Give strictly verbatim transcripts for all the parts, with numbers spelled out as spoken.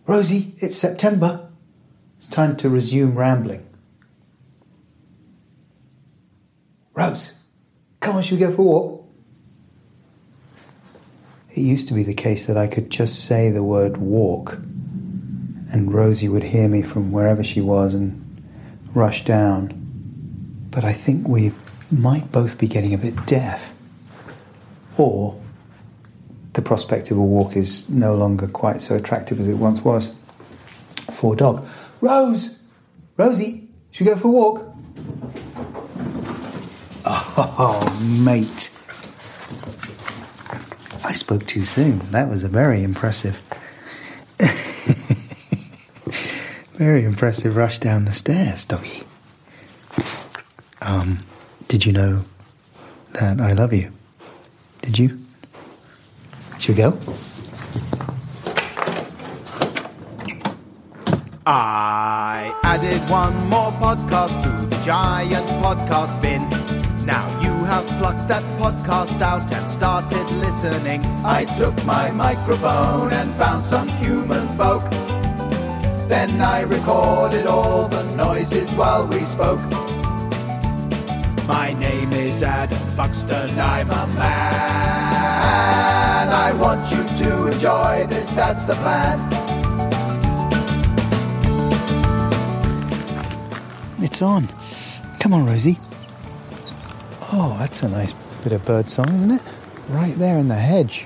Rosie, it's September. It's time to resume rambling. Rose, come on, should we go for a walk? It used to be the case that I could just say the word walk and Rosie would hear me from wherever she was and rush down. But I think we might both be getting a bit deaf. Or the prospect of a walk is no longer quite so attractive as it once was for a dog. Rose! Rosie, should we go for a walk? Oh, mate. I spoke too soon. That was a very impressive... very impressive rush down the stairs, doggy. Um, did you know that I love you? Did you? Should we go? I added one more podcast to the giant podcast bin. Now you have plucked that podcast out and started listening. I took my microphone and found some human folk. Then I recorded all the noises while we spoke. My name is Adam Buxton, I'm a man. I want you to enjoy this, that's the plan. It's on. Come on, Rosie. Oh, that's a nice bit of bird song, isn't it? Right there in the hedge.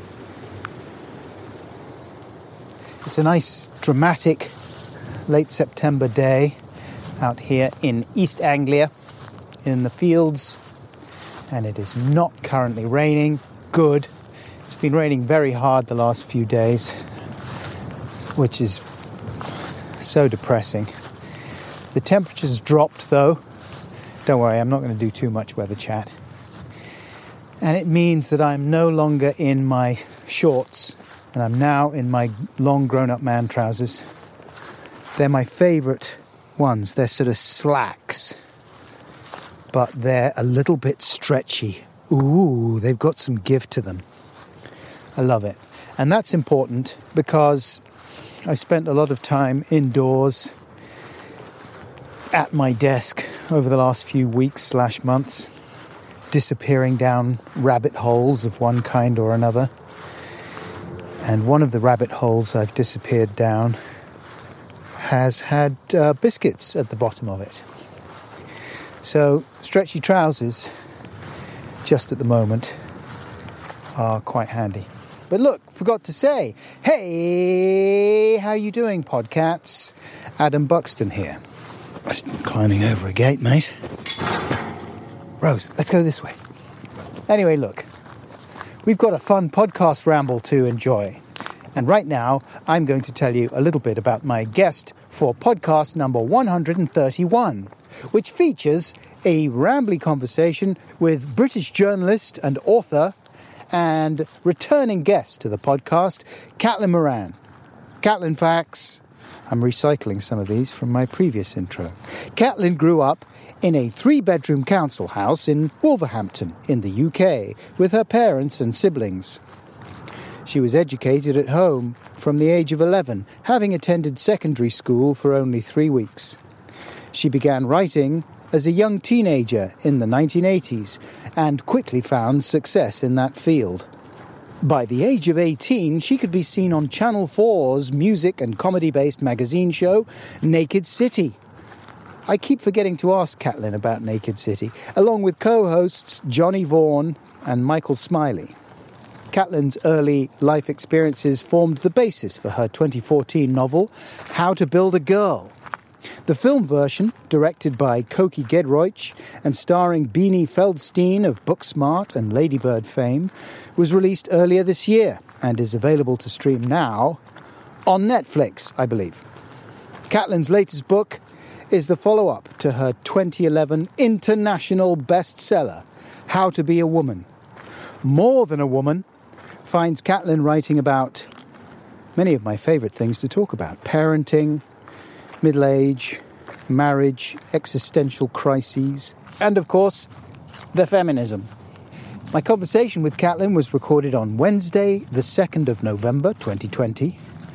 It's a nice, dramatic, late September day out here in East Anglia, in the fields, and it is not currently raining. Good. It's been raining very hard the last few days, which is so depressing. The temperature's dropped though. Don't worry, I'm not going to do too much weather chat. And it means that I'm no longer in my shorts, and I'm now in my long grown-up man trousers. They're my favourite ones. They're sort of slacks, but they're a little bit stretchy. Ooh, they've got some give to them. I love it. And that's important because I spent a lot of time indoors at my desk over the last few weeks slash months, disappearing down rabbit holes of one kind or another. And one of the rabbit holes I've disappeared down has had uh, biscuits at the bottom of it. So stretchy trousers, just at the moment, are quite handy. But look, forgot to say, hey, how you doing, podcats? Adam Buxton here. Climbing over a gate, mate. Rose, let's go this way. Anyway, look, we've got a fun podcast ramble to enjoy. And right now, I'm going to tell you a little bit about my guest for podcast number one hundred thirty-one, which features a rambly conversation with British journalist and author and returning guest to the podcast, Caitlin Moran. Caitlin facts. I'm recycling some of these from my previous intro. Caitlin grew up in a three-bedroom council house in Wolverhampton in the U K with her parents and siblings. She was educated at home from the age of eleven, having attended secondary school for only three weeks. She began writing as a young teenager in the nineteen eighties and quickly found success in that field. By the age of eighteen, she could be seen on Channel four's music and comedy-based magazine show, Naked City. I keep forgetting to ask Caitlin about Naked City, along with co-hosts Johnny Vaughan and Michael Smiley. Caitlin's early life experiences formed the basis for her twenty fourteen novel, How to Build a Girl. The film version, directed by Koki Gedroich and starring Beanie Feldstein of Booksmart and Ladybird fame, was released earlier this year and is available to stream now on Netflix, I believe. Caitlin's latest book is the follow-up to her twenty eleven international bestseller, How to Be a Woman. More Than a Woman finds Caitlin writing about many of my favourite things to talk about: parenting, middle age, marriage, existential crises, and of course, the feminism. My conversation with Caitlin was recorded on Wednesday, the second of November, twenty twenty.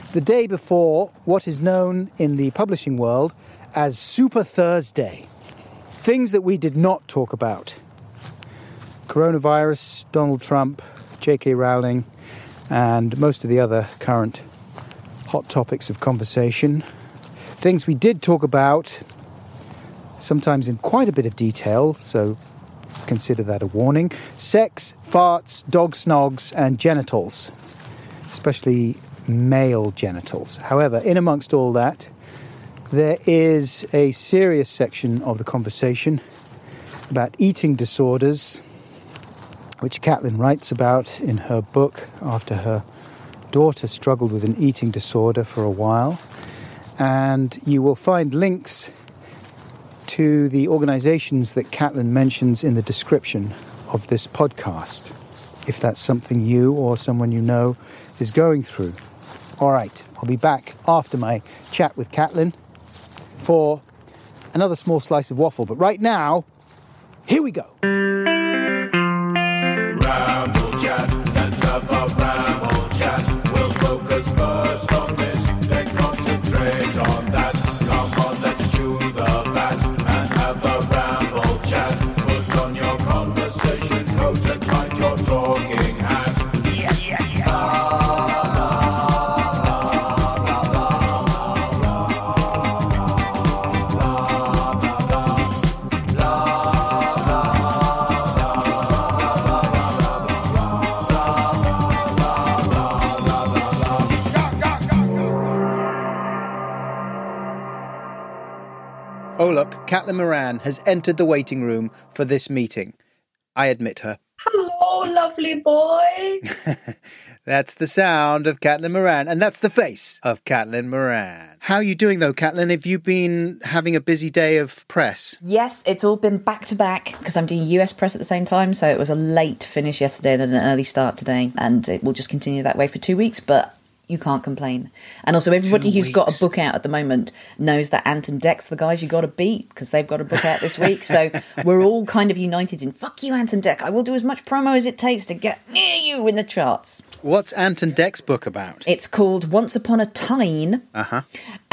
the day before what is known in the publishing world as Super Thursday. Things that we did not talk about. Coronavirus, Donald Trump, J K Rowling, and most of the other current hot topics of conversation. Things we did talk about, sometimes in quite a bit of detail, so consider that a warning. Sex, farts, dog snogs, and genitals, especially male genitals. However, in amongst all that, there is a serious section of the conversation about eating disorders, which Caitlin writes about in her book after her daughter struggled with an eating disorder for a while. And you will find links to the organisations that Caitlin mentions in the description of this podcast, if that's something you or someone you know is going through. All right, I'll be back after my chat with Caitlin for another small slice of waffle. But right now, here we go. Ramble chat, let's have a ramble chat. We'll focus first on this, then concentrate on that. Come on, let's chew the fat and have a ramble chat. Put on your conversation coat and find your talking hat. Yes, yes, yes. Oh, look, Caitlin Moran has entered the waiting room for this meeting. I admit her. Hello, lovely boy. That's the sound of Caitlin Moran, and that's the face of Caitlin Moran. How are you doing, though, Caitlin? Have you been having a busy day of press? Yes, it's all been back to back because I'm doing U S press at the same time. So it was a late finish yesterday and then an early start today. And it will just continue that way for two weeks. But you can't complain. And also everybody Two who's weeks. got a book out at the moment knows that Ant and Deck's the guys you got to beat because they've got a book out this week. So we're all kind of united in, fuck you, Ant and Deck. I will do as much promo as it takes to get near you in the charts. What's Ant and Deck's book about? It's called Once Upon a Time. Uh-huh.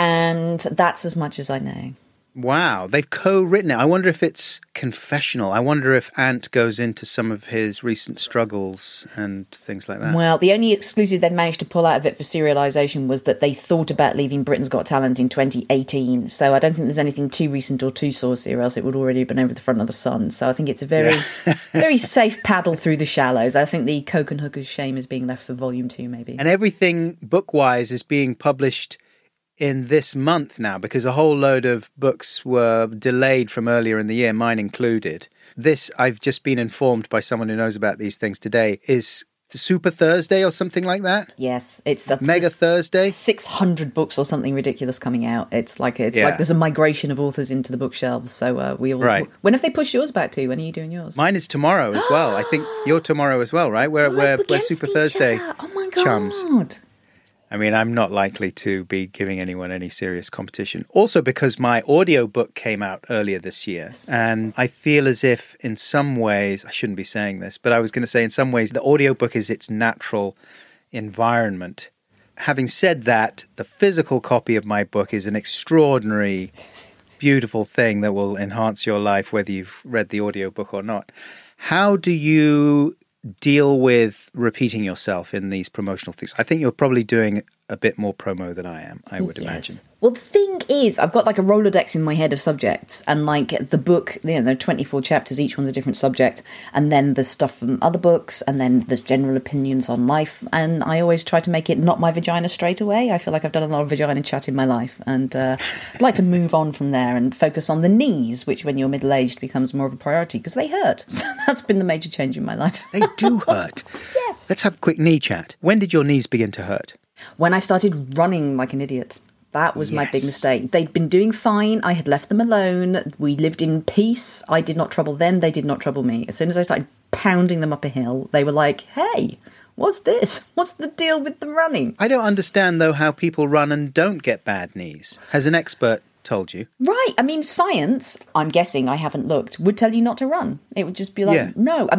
And that's as much as I know. Wow, they've co-written it. I wonder if it's confessional. I wonder if Ant goes into some of his recent struggles and things like that. Well, the only exclusive they managed to pull out of it for serialisation was that they thought about leaving Britain's Got Talent in twenty eighteen. So I don't think there's anything too recent or too saucy, or else it would already have been over the front of the sun. So I think it's a very, yeah. very safe paddle through the shallows. I think the Coke and Hookers shame is being left for volume two, maybe. And everything book-wise is being published in this month now, because a whole load of books were delayed from earlier in the year, mine included. This, I've just been informed by someone who knows about these things today, is the Super Thursday or something like that? Yes, it's a Mega Thursday. six hundred books or something ridiculous coming out. It's like it's Yeah. like there's a migration of authors into the bookshelves. So uh, we all. Right. When have they pushed yours back to? When are you doing yours? Mine is tomorrow as well. I think you're tomorrow as well, right? We're, We're we're, up we're against Super each Thursday other. Oh my god! chums. I mean, I'm not likely to be giving anyone any serious competition. Also because my audiobook came out earlier this year. Yes. And I feel as if in some ways, I shouldn't be saying this, but I was going to say in some ways the audiobook is its natural environment. Having said that, the physical copy of my book is an extraordinary, beautiful thing that will enhance your life, whether you've read the audiobook or not. How do you deal with repeating yourself in these promotional things? I think you're probably doing a bit more promo than I am, I would Yes. imagine. Well, the thing is, I've got like a Rolodex in my head of subjects, and like the book, you know, there are twenty-four chapters, each one's a different subject, and then the stuff from other books, and then there's general opinions on life, and I always try to make it not my vagina straight away. I feel like I've done a lot of vagina chat in my life, and uh, I'd like to move on from there and focus on the knees, which when you're middle-aged becomes more of a priority, because they hurt. So that's been the major change in my life. They do hurt. Yes. Let's have a quick knee chat. When did your knees begin to hurt? When I started running like an idiot. That was my big Yes. mistake. They'd been doing fine. I had left them alone. We lived in peace. I did not trouble them. They did not trouble me. As soon as I started pounding them up a hill, they were like, hey, what's this? What's the deal with the running? I don't understand, though, how people run and don't get bad knees. Has an expert told you? Right. I mean, science, I'm guessing, I haven't looked, would tell you not to run. It would just be like, Yeah. no. I mean,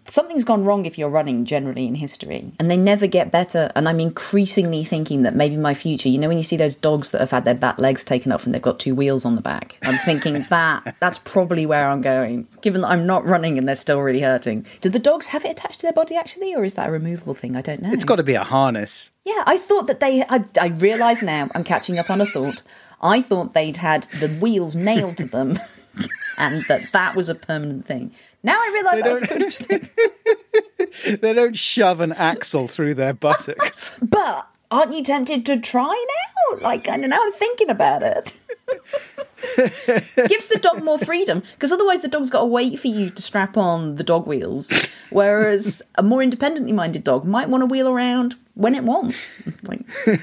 something's gone wrong if you're running generally in history, and they never get better. And I'm increasingly thinking that maybe my future, you know, when you see those dogs that have had their back legs taken off and they've got two wheels on the back, I'm thinking that that's probably where I'm going, given that I'm not running and they're still really hurting. Do the dogs have it attached to their body actually, or is that a removable thing? I don't know. It's got to be a harness. Yeah, I thought that they, I, I realise now, I'm catching up on a thought. I thought they'd had the wheels nailed to them and that that was a permanent thing. Now I realise that was a foolish thing. They don't shove an axle through their buttocks. But aren't you tempted to try now? Like, I don't know, I'm thinking about it. Gives the dog more freedom, because otherwise the dog's got to wait for you to strap on the dog wheels, whereas a more independently minded dog might want to wheel around when it wants. Like...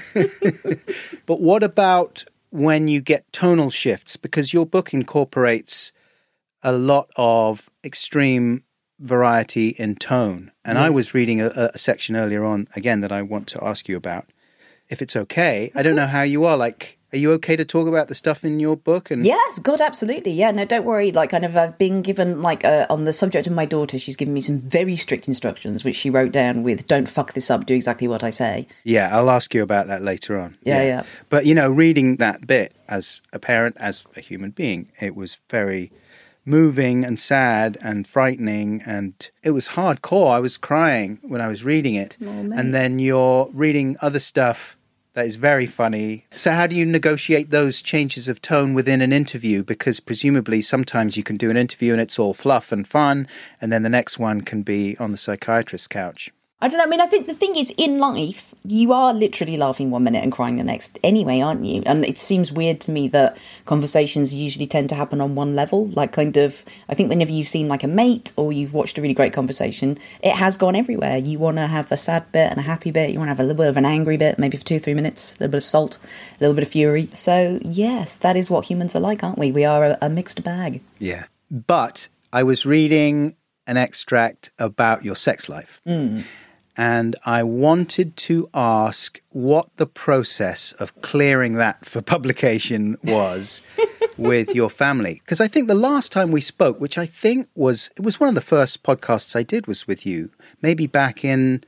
But what about when you get tonal shifts? Because your book incorporates a lot of extreme variety in tone. And yes. I was reading a, a section earlier on, again, that I want to ask you about. If it's okay, Of I don't course. know how you are. Like, are you okay to talk about the stuff in your book? And Yeah, God, absolutely. Yeah, no, don't worry. Like, kind of, I've been given, like, uh, on the subject of my daughter, she's given me some very strict instructions, which she wrote down with, don't fuck this up, do exactly what I say. Yeah, I'll ask you about that later on. Yeah, yeah. yeah. But, you know, reading that bit as a parent, as a human being, it was very moving and sad and frightening, and it was hardcore. I was crying when I was reading it. Oh, mate. And then you're reading other stuff that is very funny. So how do you negotiate those changes of tone within an interview? Because presumably sometimes you can do an interview and it's all fluff and fun, and then the next one can be on the psychiatrist's couch. I don't know. I mean, I think the thing is, in life, you are literally laughing one minute and crying the next anyway, aren't you? And it seems weird to me that conversations usually tend to happen on one level. Like, kind of, I think whenever you've seen like a mate or you've watched a really great conversation, it has gone everywhere. You want to have a sad bit and a happy bit. You want to have a little bit of an angry bit, maybe for two, three minutes, a little bit of salt, a little bit of fury. So, yes, that is what humans are like, aren't we? We are a, a mixed bag. Yeah. But I was reading an extract about your sex life. Mm. And I wanted to ask what the process of clearing that for publication was with your family. Because I think the last time we spoke, which I think was, it was one of the first podcasts I did was with you, maybe back in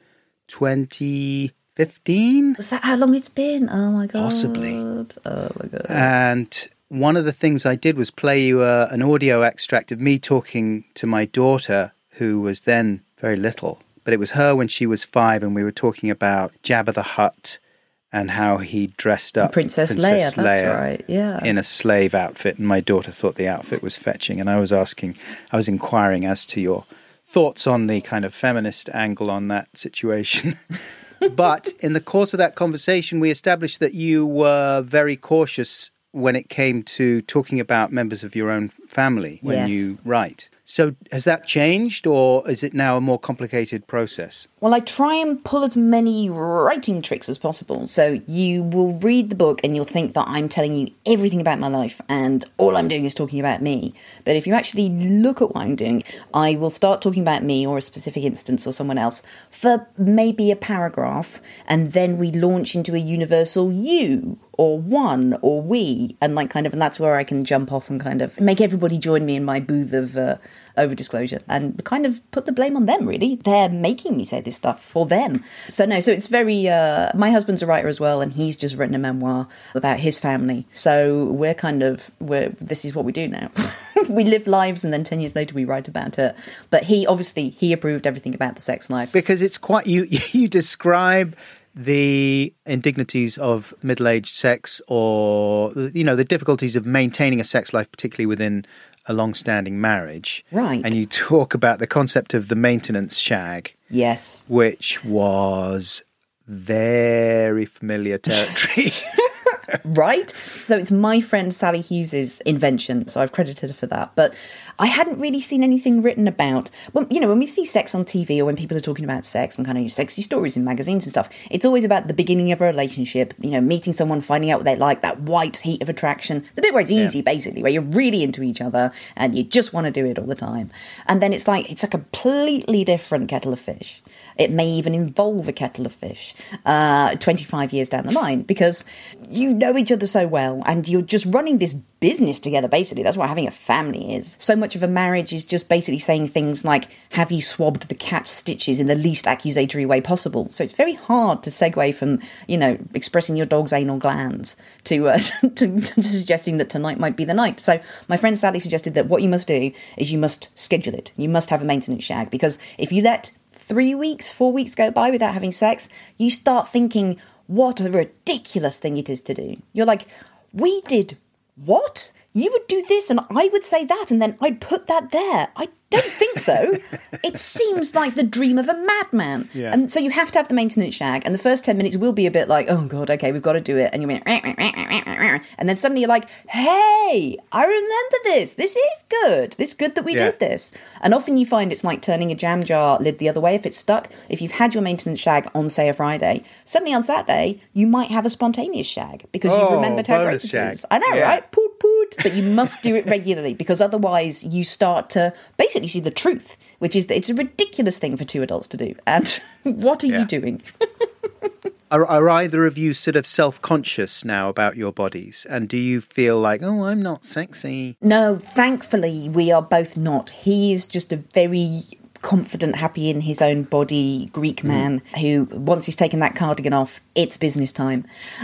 twenty fifteen? Was that how long it's been? Oh, my God. Possibly. Oh, my God. And one of the things I did was play you a, an audio extract of me talking to my daughter, who was then very little. But it was her when she was five, and we were talking about Jabba the Hutt and how he dressed up Princess, Princess Leia, that's right, yeah. in a slave outfit. And my daughter thought the outfit was fetching. And I was asking, I was inquiring as to your thoughts on the kind of feminist angle on that situation. But in the course of that conversation, we established that you were very cautious when it came to talking about members of your own family when Yes. you write. So has that changed, or is it now a more complicated process? Well, I try and pull as many writing tricks as possible. So you will read the book and you'll think that I'm telling you everything about my life and all I'm doing is talking about me. But if you actually look at what I'm doing, I will start talking about me or a specific instance or someone else for maybe a paragraph, and then we launch into a universal you or one or we, and like kind of, and that's where I can jump off and kind of make everybody join me in my booth of uh, over disclosure and kind of put the blame on them, really. They're making me say this stuff for them. So no, so it's very, uh, my husband's a writer as well, and he's just written a memoir about his family. So we're kind of, we're, this is what we do now. We live lives and then ten years later we write about it. But he, obviously, he approved everything about the sex life. Because it's quite, you, you describe the indignities of middle-aged sex, or, you know, the difficulties of maintaining a sex life, particularly within a long-standing marriage. Right. And you talk about the concept of the maintenance shag. Yes. Which was very familiar territory. Right? So it's my friend Sally Hughes's invention, so I've credited her for that. But I hadn't really seen anything written about, well, you know, when we see sex on T V or when people are talking about sex and kind of sexy stories in magazines and stuff, it's always about the beginning of a relationship, you know, meeting someone, finding out what they like, that white heat of attraction, the bit where it's easy, yeah. basically, where you're really into each other and you just want to do it all the time. And then it's like, it's a completely different kettle of fish. It may even involve a kettle of fish uh, twenty-five years down the line, because you know each other so well, and you're just running this business together, basically. That's what having a family is. So much of a marriage is just basically saying things like, have you swabbed the cat's stitches in the least accusatory way possible? So it's very hard to segue from, you know, expressing your dog's anal glands to, uh, to, to suggesting that tonight might be the night. So my friend Sally suggested that what you must do is you must schedule it. You must have a maintenance shag, because if you let three weeks, four weeks go by without having sex, you start thinking, what a ridiculous thing it is to do. You're like, we did what? You would do this and I would say that and then I'd put that there. I don't think so. It seems like the dream of a madman. Yeah. And so you have to have the maintenance shag, and the first ten minutes will be a bit like, oh God, okay, we've got to do it. And you mean, and then suddenly you're like, hey, I remember this. This is good. This is good that we Yeah. did this. And often you find it's like turning a jam jar lid the other way if it's stuck. If you've had your maintenance shag on, say, a Friday, suddenly on Saturday, you might have a spontaneous shag because Oh, you've remembered how great bonus it shag. is. I know, Yeah. right? Poot, poot. But you must do it regularly, because otherwise you start to basically see the truth, which is that it's a ridiculous thing for two adults to do. And what are Yeah. you doing? Are, are either of you sort of self-conscious now about your bodies? And do you feel like, oh, I'm not sexy? No, thankfully, we are both not. He is just a very confident, happy in his own body Greek man who, once he's taken that cardigan off, it's business time.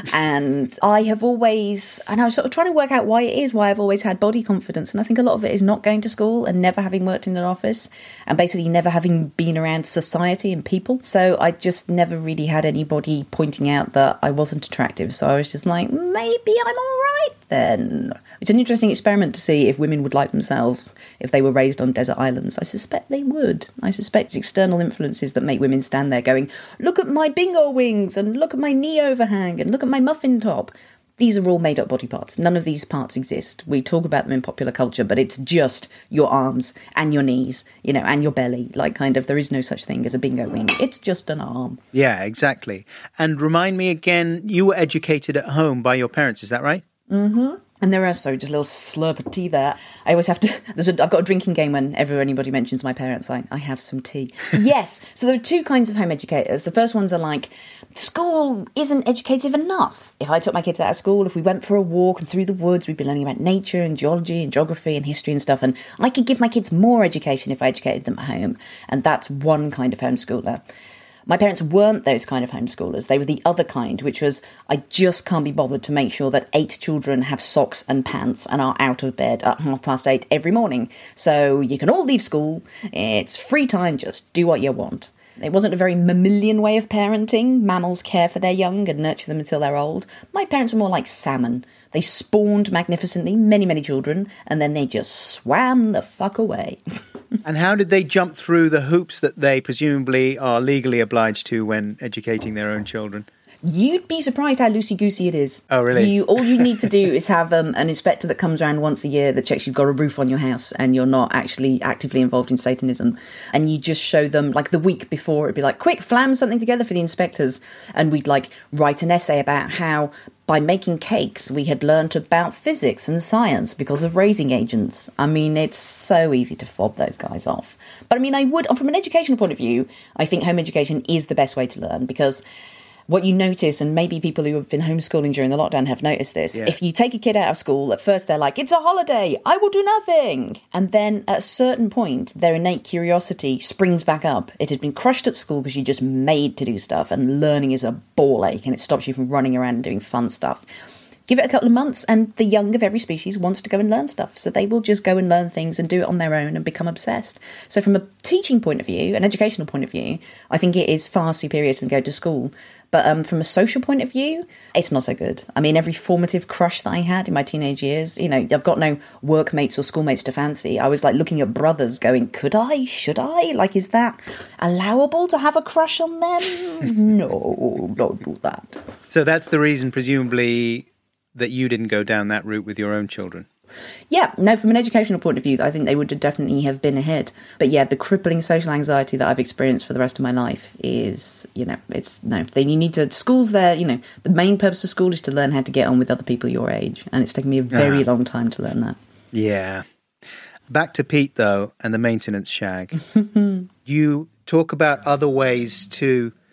And I have always, and I was sort of trying to work out why it is, why I've always had body confidence. And I think a lot of it is not going to school and never having worked in an office and basically never having been around society and people. So I just never really had anybody pointing out that I wasn't attractive. So I was just like, maybe I'm all right then. It's an interesting experiment to see if women would like themselves if they were raised on desert islands. I suspect they would. I suspect it's external influences that make women stand there going, look at my bingo wings and look at my knee overhang and look at my muffin top. These are all made-up body parts. None of these parts exist. We talk about them in popular culture, but it's just your arms and your knees, you know, and your belly. Like, kind of, there is no such thing as a bingo wing. It's just an arm. Yeah, exactly. And remind me again, you were educated at home by your parents, is that right? Mm-hmm. And there are, sorry, just a little slurp of tea there. I always have to, there's a, I've got a drinking game whenever anybody mentions my parents, I, I have some tea. Yes, so there are two kinds of home educators. The first ones are like, school isn't educative enough. If I took my kids out of school, if we went for a walk and through the woods, we'd be learning about nature and geology and geography and history and stuff. And I could give my kids more education if I educated them at home. And that's one kind of homeschooler. My parents weren't those kind of homeschoolers. They were the other kind, which was, I just can't be bothered to make sure that eight children have socks and pants and are out of bed at half past eight every morning. So you can all leave school. It's free time. Just do what you want. It wasn't a very mammalian way of parenting. Mammals care for their young and nurture them until they're old. My parents were more like salmon. They spawned magnificently, many, many children, and then they just swam the fuck away. And how did they jump through the hoops that they presumably are legally obliged to when educating their own children? You'd be surprised how loosey-goosey it is. Oh, really? You, all you need to do is have um, an inspector that comes around once a year that checks you've got a roof on your house and you're not actually actively involved in Satanism. And you just show them, like the week before, it'd be like, quick, flam something together for the inspectors. And we'd like write an essay about how by making cakes we had learnt about physics and science because of raising agents. I mean, it's so easy to fob those guys off. But I mean, I would, from an educational point of view, I think home education is the best way to learn, because what you notice, and maybe people who have been homeschooling during the lockdown have noticed this, yeah. if you take a kid out of school, at first they're like, it's a holiday, I will do nothing. And then at a certain point, their innate curiosity springs back up. It had been crushed at school because you're just made to do stuff, and learning is a ball ache, and it stops you from running around and doing fun stuff. Give it a couple of months and the young of every species wants to go and learn stuff. So they will just go and learn things and do it on their own and become obsessed. So from a teaching point of view, an educational point of view, I think it is far superior to go to school. But um, from a social point of view, it's not so good. I mean, every formative crush that I had in my teenage years, you know, I've got no workmates or schoolmates to fancy. I was like looking at brothers going, could I? Should I? Like, is that allowable to have a crush on them? No, don't do that. So that's the reason, presumably, that you didn't go down that route with your own children. Yeah, no, from an educational point of view, I think they would definitely have been ahead. But yeah, the crippling social anxiety that I've experienced for the rest of my life is, you know, it's, no, they, you need to, school's there, you know, the main purpose of school is to learn how to get on with other people your age. And it's taken me a very Ah. long time to learn that. Yeah. Back to Pete, though, and the maintenance shag. You talk about other ways to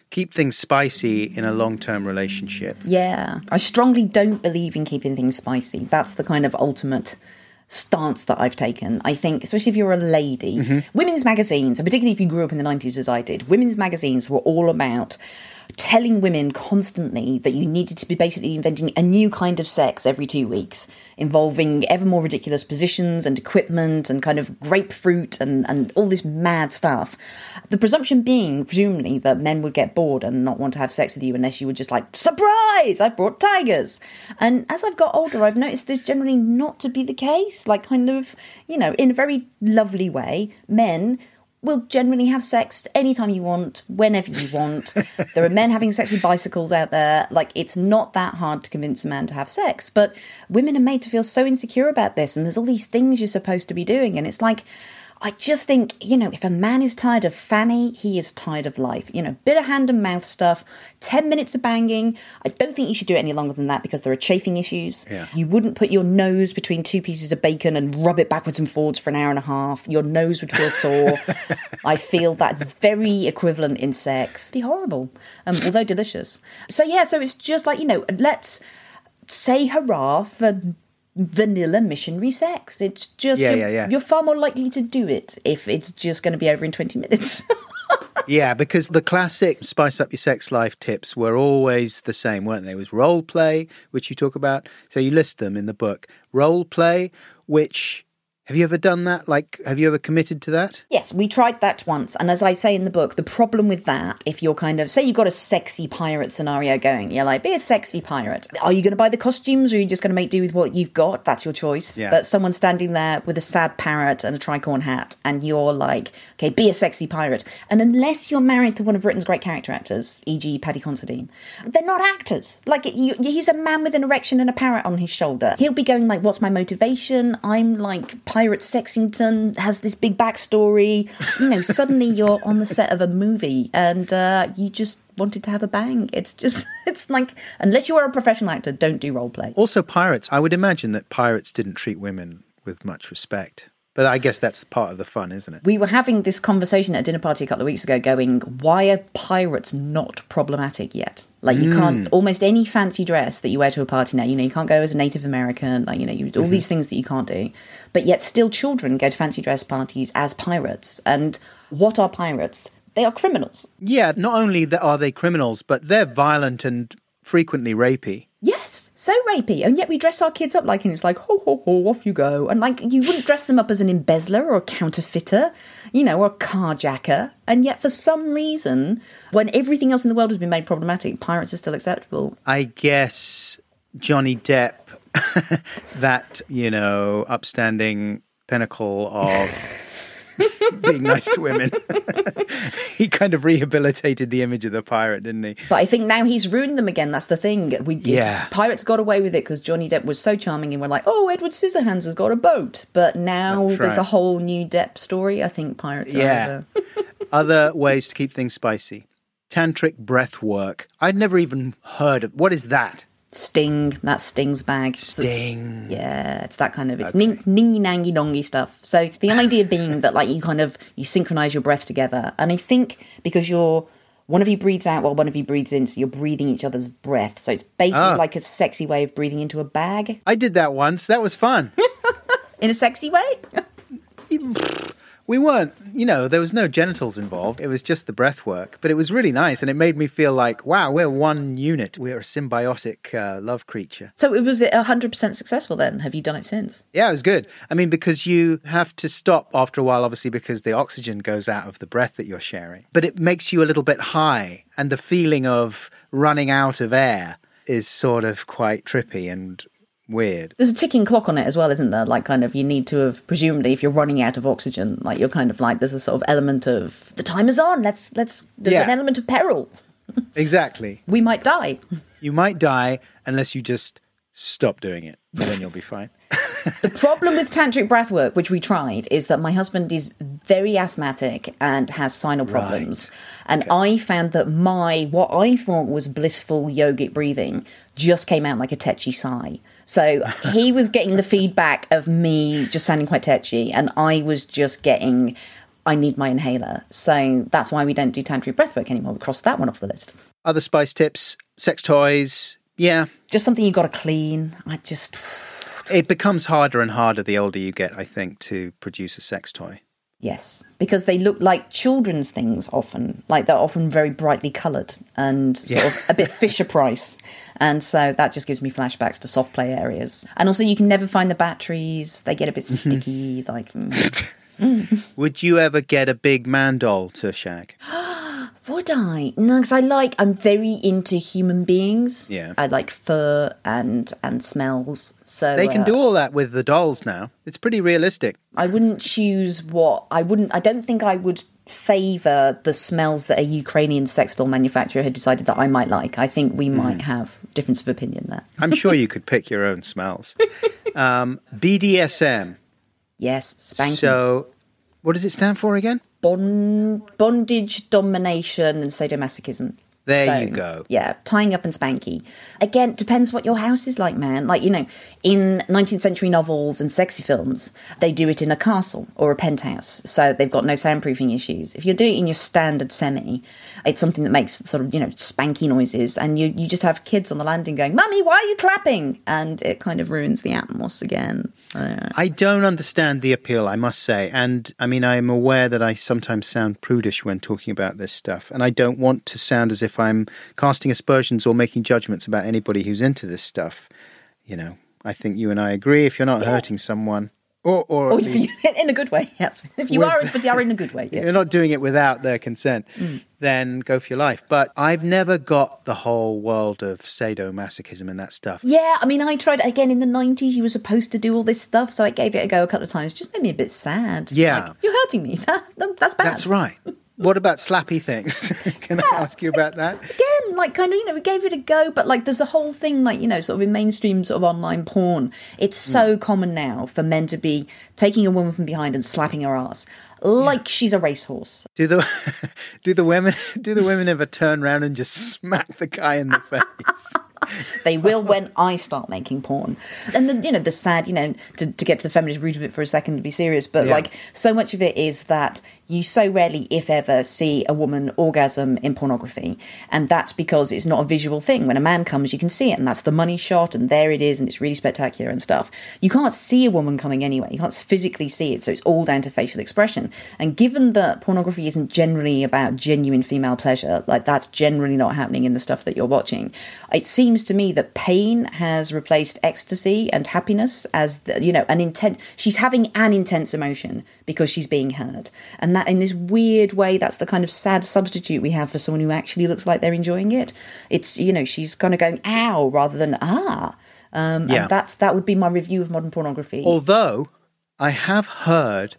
keep things spicy in a long-term relationship. Yeah. I strongly don't believe in keeping things spicy. That's the kind of ultimate stance that I've taken. I think, especially if you're a lady, mm-hmm. women's magazines, and particularly if you grew up in the nineties as I did, women's magazines were all about telling women constantly that you needed to be basically inventing a new kind of sex every two weeks, involving ever more ridiculous positions and equipment and kind of grapefruit and, and all this mad stuff. The presumption being, presumably, that men would get bored and not want to have sex with you unless you were just like, surprise, I brought tigers. And as I've got older, I've noticed this generally not to be the case. Like, kind of, you know, in a very lovely way, men will generally have sex anytime you want, whenever you want. There are men having sex with bicycles out there. Like, it's not that hard to convince a man to have sex. But women are made to feel so insecure about this, and there's all these things you're supposed to be doing. And it's like, I just think, you know, if a man is tired of fanny, he is tired of life. You know, bit of hand and mouth stuff, ten minutes of banging. I don't think you should do it any longer than that because there are chafing issues. Yeah. You wouldn't put your nose between two pieces of bacon and rub it backwards and forwards for an hour and a half. Your nose would feel sore. I feel that's very equivalent in sex. It'd be horrible, um, although delicious. So, yeah, so it's just like, you know, let's say hurrah for vanilla missionary sex. It's just yeah, you're, yeah, yeah. you're far more likely to do it if it's just going to be over in twenty minutes. Yeah, because the classic spice up your sex life tips were always the same, weren't they? It was role play, which you talk about. So you list them in the book. Role play, which... Have you ever done that? Like, have you ever committed to that? Yes, we tried that once. And as I say in the book, the problem with that, if you're kind of, say you've got a sexy pirate scenario going, you're like, be a sexy pirate. Are you going to buy the costumes or are you just going to make do with what you've got? That's your choice. Yeah. But someone's standing there with a sad parrot and a tricorn hat and you're like, okay, be a sexy pirate. And unless you're married to one of Britain's great character actors, for example. Paddy Considine, they're not actors. Like, he, he's a man with an erection and a parrot on his shoulder. He'll be going like, what's my motivation? I'm like, Pirate Sexington has this big backstory. You know, suddenly you're on the set of a movie and uh, you just wanted to have a bang. It's just, it's like, unless you are a professional actor, don't do role play. Also pirates. I would imagine that pirates didn't treat women with much respect. But I guess that's part of the fun, isn't it? We were having this conversation at a dinner party a couple of weeks ago going, why are pirates not problematic yet? Like, you mm. can't, almost any fancy dress that you wear to a party now, you know, you can't go as a Native American, like, you know, you, all mm-hmm. these things that you can't do. But yet still children go to fancy dress parties as pirates. And what are pirates? They are criminals. Yeah, not only are they criminals, but they're violent and frequently rapey. Yes, so rapey. And yet we dress our kids up like, and it's like, ho, ho, ho, off you go. And like, you wouldn't dress them up as an embezzler or a counterfeiter, you know, or a carjacker. And yet for some reason, when everything else in the world has been made problematic, pirates are still acceptable. I guess Johnny Depp, that, you know, upstanding pinnacle of being nice to women. He kind of rehabilitated the image of the pirate, didn't he? But I think now he's ruined them again. That's the thing. We yeah. Pirates got away with it because Johnny Depp was so charming and we're like, oh, Edward Scissorhands has got a boat. But now That's there's right. a whole new Depp story. I think pirates are yeah. over. Other ways to keep things spicy. Tantric breath work. I'd never even heard of... What is that? Sting, that's Sting's bag. Sting. Yeah, it's that kind of, it's Okay. ning, ningy nangy dongy stuff. So the idea being that like you kind of, you synchronize your breath together. And I think because you're, one of you breathes out while one of you breathes in, so you're breathing each other's breath. So it's basically Ah. like a sexy way of breathing into a bag. I did that once. That was fun. In a sexy way? We weren't, you know, there was no genitals involved. It was just the breath work. But it was really nice, and it made me feel like, wow, we're one unit. We're a symbiotic uh, love creature. So it was one hundred percent successful then? Have you done it since? Yeah, it was good. I mean, because you have to stop after a while, obviously, because the oxygen goes out of the breath that you're sharing. But it makes you a little bit high, and the feeling of running out of air is sort of quite trippy and weird. There's a ticking clock on it as well, isn't there? Like, kind of, you need to have, presumably, if you're running out of oxygen, like, you're kind of like, there's a sort of element of, the time is on, let's, let's, there's Yeah. an element of peril. Exactly. We might die. You might die unless you just stop doing it, and then you'll be fine. The problem with tantric breathwork, which we tried, is that my husband is very asthmatic and has sinus problems. Right. And Okay. I found that my, what I thought was blissful yogic breathing just came out like a tetchy sigh. So he was getting the feedback of me just sounding quite tetchy, and I was just getting... I need my inhaler. So that's why we don't do tantric breathwork anymore. We crossed that one off the list. Other spice tips, sex toys, yeah. Just something you got to clean. I just... It becomes harder and harder the older you get, I think, to produce a sex toy. Yes, because they look like children's things often. Like they're often very brightly coloured and sort Yeah. of a bit Fisher Price. And so that just gives me flashbacks to soft play areas. And also you can never find the batteries. They get a bit sticky. Like, mm. Would you ever get a big man doll to shag? Would I? No, because I like, I'm very into human beings. Yeah. I like fur and and smells. So They can uh, do all that with the dolls now. It's pretty realistic. I wouldn't choose what, I wouldn't, I don't think I would favour the smells that a Ukrainian sex doll manufacturer had decided that I might like. I think we might have difference of opinion there. I'm sure you could pick your own smells. Um, B D S M. Yes, spanking. So, what does it stand for again? Bond, bondage, domination, and sadomasochism. There So, you go. Yeah, tying up and spanky. Again, depends what your house is like, man. Like, you know, in nineteenth century novels and sexy films, they do it in a castle or a penthouse. So they've got no soundproofing issues. If you're doing it in your standard semi, it's something that makes sort of, you know, spanky noises. And you, you just have kids on the landing going, Mummy, why are you clapping? And it kind of ruins the atmos again. Uh, I don't understand the appeal, I must say. And I mean, I'm aware that I sometimes sound prudish when talking about this stuff. And I don't want to sound as if I'm casting aspersions or making judgments about anybody who's into this stuff. You know, I think you and I agree. If you're not Yeah. hurting someone, or, or, or at if least you, in a good way, yes. If you With- are, but you are in a good way, yes. you're not doing it without their consent, then go for your life. But I've never got the whole world of sadomasochism and that stuff. Yeah, I mean, I tried again in the nineties. You were supposed to do all this stuff, so I gave it a go a couple of times. It just made me a bit sad. Yeah. Like, you're hurting me. That, that- that's bad. That's right. What about slappy things? Can I ask you about that? Again, like kind of, you know, we gave it a go, but like there's a whole thing, like, you know, sort of in mainstream sort of online porn. It's so common now for men to be taking a woman from behind and slapping her ass like she's a racehorse. Do the do the women do the women ever turn around and just smack the guy in the face? They will when I start making porn. And then, you know, the sad, you know, to, to get to the feminist root of it for a second, to be serious, but Yeah. like so much of it is that you so rarely, if ever, see a woman orgasm in pornography. And that's because it's not a visual thing. When a man comes, you can see it, and that's the money shot, and there it is, and it's really spectacular and stuff. You can't see a woman coming anyway. You can't physically see it, so it's all down to facial expression. And given that pornography isn't generally about genuine female pleasure, like that's generally not happening in the stuff that you're watching, it seems to me that pain has replaced ecstasy and happiness as, the, you know, an intense, she's having an intense emotion because she's being heard. And that in this weird way, that's the kind of sad substitute we have for someone who actually looks like they're enjoying it. It's, you know, she's kind of going, ow, rather than, ah. Um, Yeah. And that's, that would be my review of modern pornography. Although I have heard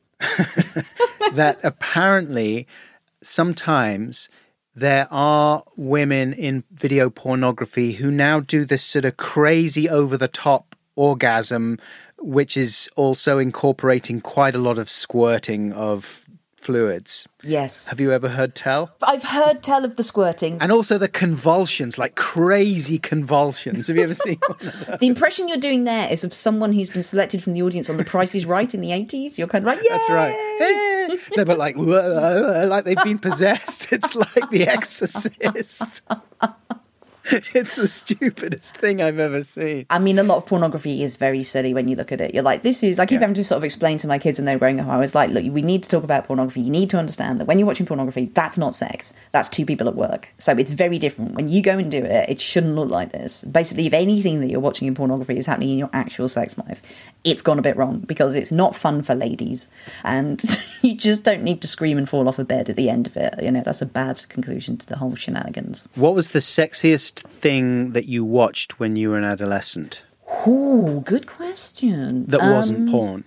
that apparently sometimes there are women in video pornography who now do this sort of crazy over-the-top orgasm, which is also incorporating quite a lot of squirting of fluids. Yes. Have you ever heard tell? I've heard tell of the squirting. And also the convulsions, like crazy convulsions. Have you ever seen one of those? The impression you're doing there is of someone who's been selected from the audience on The Price is Right in the eighties. You're kind of like, yeah, That's right. Eh. No, but like, like they've been possessed. It's like The Exorcist. It's the stupidest thing I've ever seen. I mean, a lot of pornography is very silly when you look at it. You're like, this is, I keep Yeah. having to sort of explain to my kids when they're growing up. I was like, look, we need to talk about pornography. You need to understand that when you're watching pornography, that's not sex. That's two people at work. So it's very different. When you go and do it, it shouldn't look like this. Basically, if anything that you're watching in pornography is happening in your actual sex life, it's gone a bit wrong because it's not fun for ladies. And you just don't need to scream and fall off a bed at the end of it. You know, that's a bad conclusion to the whole shenanigans. What was the sexiest thing that you watched when you were an adolescent Ooh, good question. that wasn't Um, porn?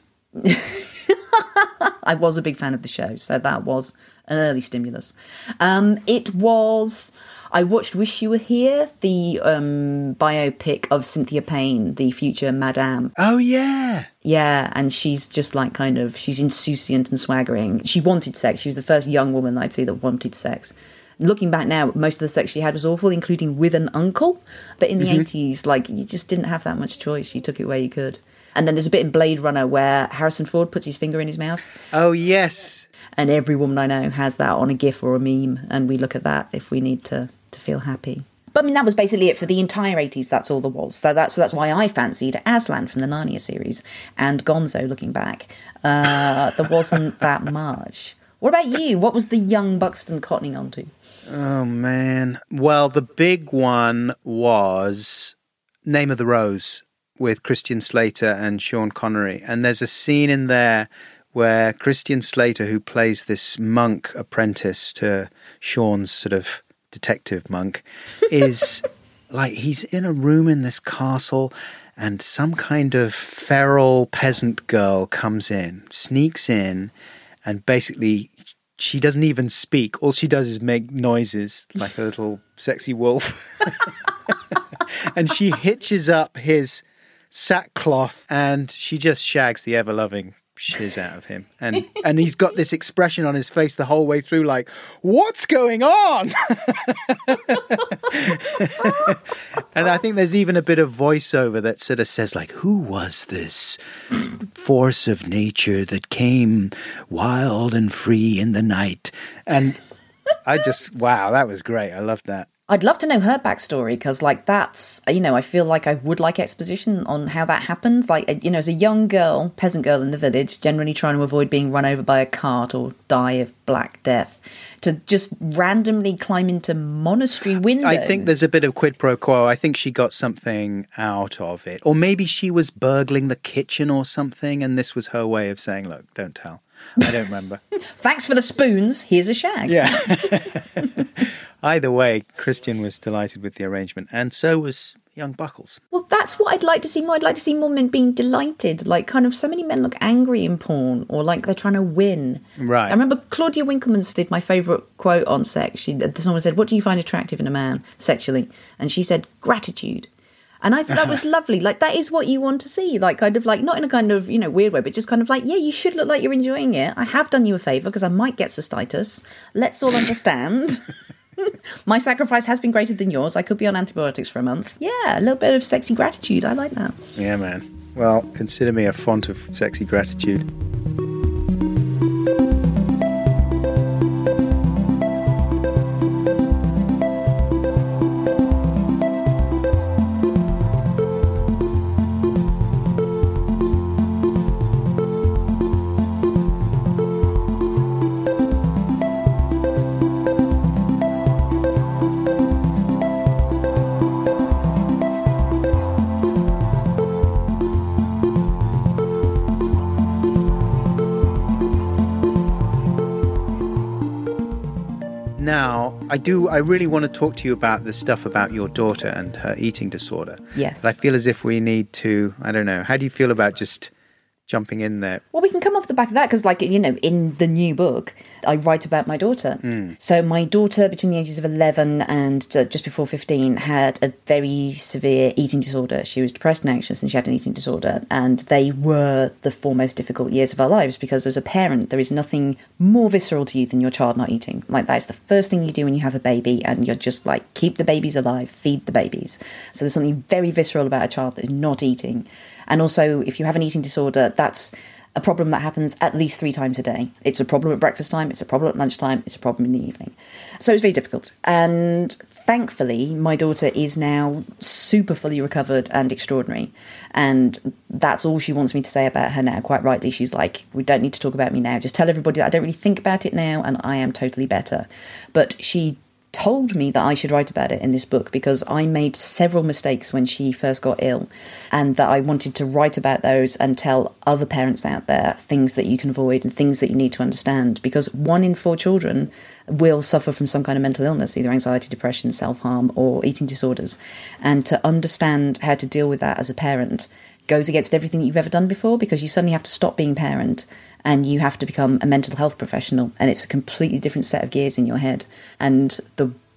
I was a big fan of the show, so that was an early stimulus. Um, it was... I watched Wish You Were Here, the um, biopic of Cynthia Payne, the future Madame. Oh, yeah. Yeah, and she's just like kind of... She's insouciant and swaggering. She wanted sex. She was the first young woman I'd see that wanted sex. Looking back now, most of the sex she had was awful, including with an uncle. But in the mm-hmm. eighties, like, you just didn't have that much choice. You took it where you could. And then there's a bit in Blade Runner where Harrison Ford puts his finger in his mouth. Oh, yes. And every woman I know has that on a GIF or a meme. And we look at that if we need to, to feel happy. But I mean, that was basically it for the entire eighties. That's all there was. So that's, so that's why I fancied Aslan from the Narnia series and Gonzo looking back. Uh, there wasn't that much. What about you? What was the young Buxton cottoning onto? Oh, man. Well, the big one was Name of the Rose with Christian Slater and Sean Connery. And there's a scene in there where Christian Slater, who plays this monk apprentice to Sean's sort of detective monk, is like, he's in a room in this castle and some kind of feral peasant girl comes in, sneaks in, and basically she doesn't even speak. All she does is make noises like a little sexy wolf. And she hitches up his sackcloth and she just shags the ever-loving shiz out of him. And and he's got this expression on his face the whole way through like, what's going on? And I think there's even a bit of voiceover that sort of says like, who was this force of nature that came wild and free in the night? And I just, wow, that was great. I loved that. I'd love to know her backstory because, like, that's, you know, I feel like I would like exposition on how that happened. Like, you know, as a young girl, peasant girl in the village, generally trying to avoid being run over by a cart or die of Black Death, to just randomly climb into monastery windows. I think there's a bit of quid pro quo. I think she got something out of it. Or maybe she was burgling the kitchen or something, and this was her way of saying, look, don't tell. I don't remember. Thanks for the spoons. Here's a shag. Yeah. Either way, Christian was delighted with the arrangement, and so was young Buckles. Well, that's what I'd like to see more. I'd like to see more men being delighted. Like, kind of, so many men look angry in porn, or like they're trying to win. Right. I remember Claudia Winkleman did my favourite quote on sex. She, someone said, what do you find attractive in a man sexually? And she said, gratitude. And I thought that was lovely. Like, that is what you want to see. Like, kind of like, not in a kind of, you know, weird way, but just kind of like, yeah, you should look like you're enjoying it. I have done you a favour because I might get cystitis. Let's all understand. My sacrifice has been greater than yours. I could be on antibiotics for a month. Yeah, a little bit of sexy gratitude. I like that. Yeah, man. Well, consider me a font of sexy gratitude. Now, I do, I really want to talk to you about the stuff about your daughter and her eating disorder. Yes. But I feel as if we need to, I don't know, how do you feel about just jumping in there? Well, we can come off the back of that because, like, you know, in the new book, I write about my daughter. Mm. So my daughter, between the ages of eleven and uh, just before fifteen, had a very severe eating disorder. She was depressed and anxious, and she had an eating disorder. And they were the four most difficult years of our lives because, as a parent, there is nothing more visceral to you than your child not eating. Like, that is the first thing you do when you have a baby, and you're just like, keep the babies alive, feed the babies. So there's something very visceral about a child that is not eating. And also, if you have an eating disorder, that's a problem that happens at least three times a day. It's a problem at breakfast time, it's a problem at lunchtime, it's a problem in the evening. So it's very difficult. And thankfully, my daughter is now super fully recovered and extraordinary. And that's all she wants me to say about her now. Quite rightly, she's like, we don't need to talk about me now. Just tell everybody that I don't really think about it now and I am totally better. But she told me that I should write about it in this book because I made several mistakes when she first got ill, and that I wanted to write about those and tell other parents out there things that you can avoid and things that you need to understand, because one in four children will suffer from some kind of mental illness, either anxiety, depression, self-harm or eating disorders. And to understand how to deal with that as a parent goes against everything that you've ever done before, because you suddenly have to stop being parent and you have to become a mental health professional, and it's a completely different set of gears in your head. And the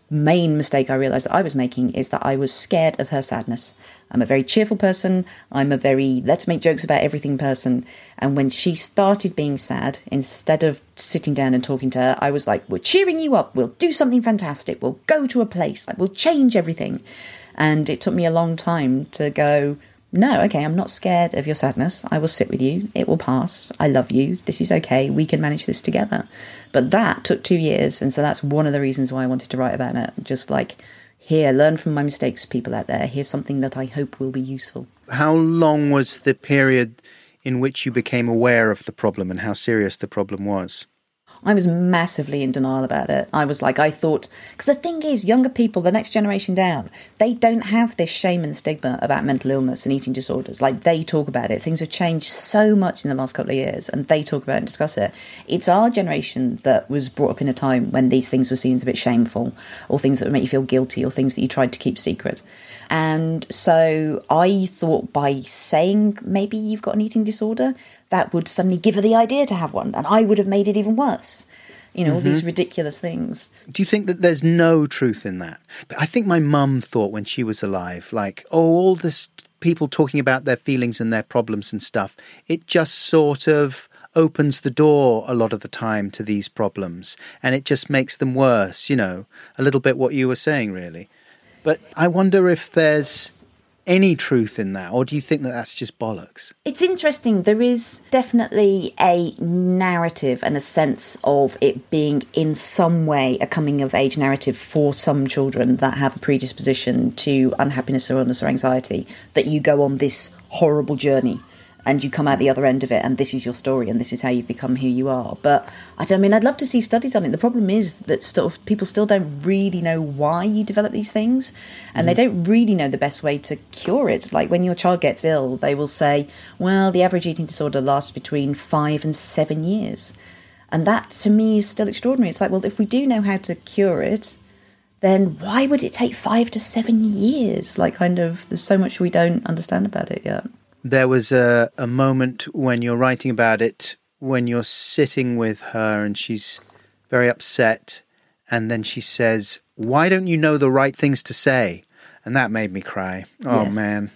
main mistake I realised that I was making is that I was scared of her sadness. I'm a very cheerful person. I'm a very let's make jokes about everything person. And when she started being sad, instead of sitting down and talking to her, I was like, we're cheering you up. We'll do something fantastic. We'll go to a place. Like, we'll change everything. And it took me a long time to go, no, okay, I'm not scared of your sadness. I will sit with you. It will pass. I love you. This is okay. We can manage this together. But that took two years. And so that's one of the reasons why I wanted to write about it. Just like, here, learn from my mistakes, people out there. Here's something that I hope will be useful. How long was the period in which you became aware of the problem and how serious the problem was? I was massively in denial about it. I was like, I thought, because the thing is, younger people, the next generation down, they don't have this shame and stigma about mental illness and eating disorders. Like, they talk about it. Things have changed so much in the last couple of years, and they talk about it and discuss it. It's our generation that was brought up in a time when these things were seen as a bit shameful, or things that would make you feel guilty, or things that you tried to keep secret. And so I thought by saying maybe you've got an eating disorder, that would suddenly give her the idea to have one. And I would have made it even worse. You know, mm-hmm. all these ridiculous things. Do you think that there's no truth in that? I think my mum thought when she was alive, like, oh, all this people talking about their feelings and their problems and stuff, it just sort of opens the door a lot of the time to these problems. And it just makes them worse, you know, a little bit what you were saying, really. But I wonder if there's any truth in that, or do you think that that's just bollocks? It's interesting. There is definitely a narrative and a sense of it being in some way a coming-of-age narrative for some children that have a predisposition to unhappiness or illness or anxiety, that you go on this horrible journey and you come out the other end of it, and this is your story, and this is how you've become who you are. But I don't I mean, I'd love to see studies on it. The problem is that sort of people still don't really know why you develop these things, and mm. they don't really know the best way to cure it. Like, when your child gets ill, they will say, well, the average eating disorder lasts between five and seven years. And that, to me, is still extraordinary. It's like, well, if we do know how to cure it, then why would it take five to seven years? Like, kind of, there's so much we don't understand about it yet. There was a, a moment when you're writing about it, when you're sitting with her and she's very upset, and then she says, why don't you know the right things to say? And that made me cry. Oh, yes. Man.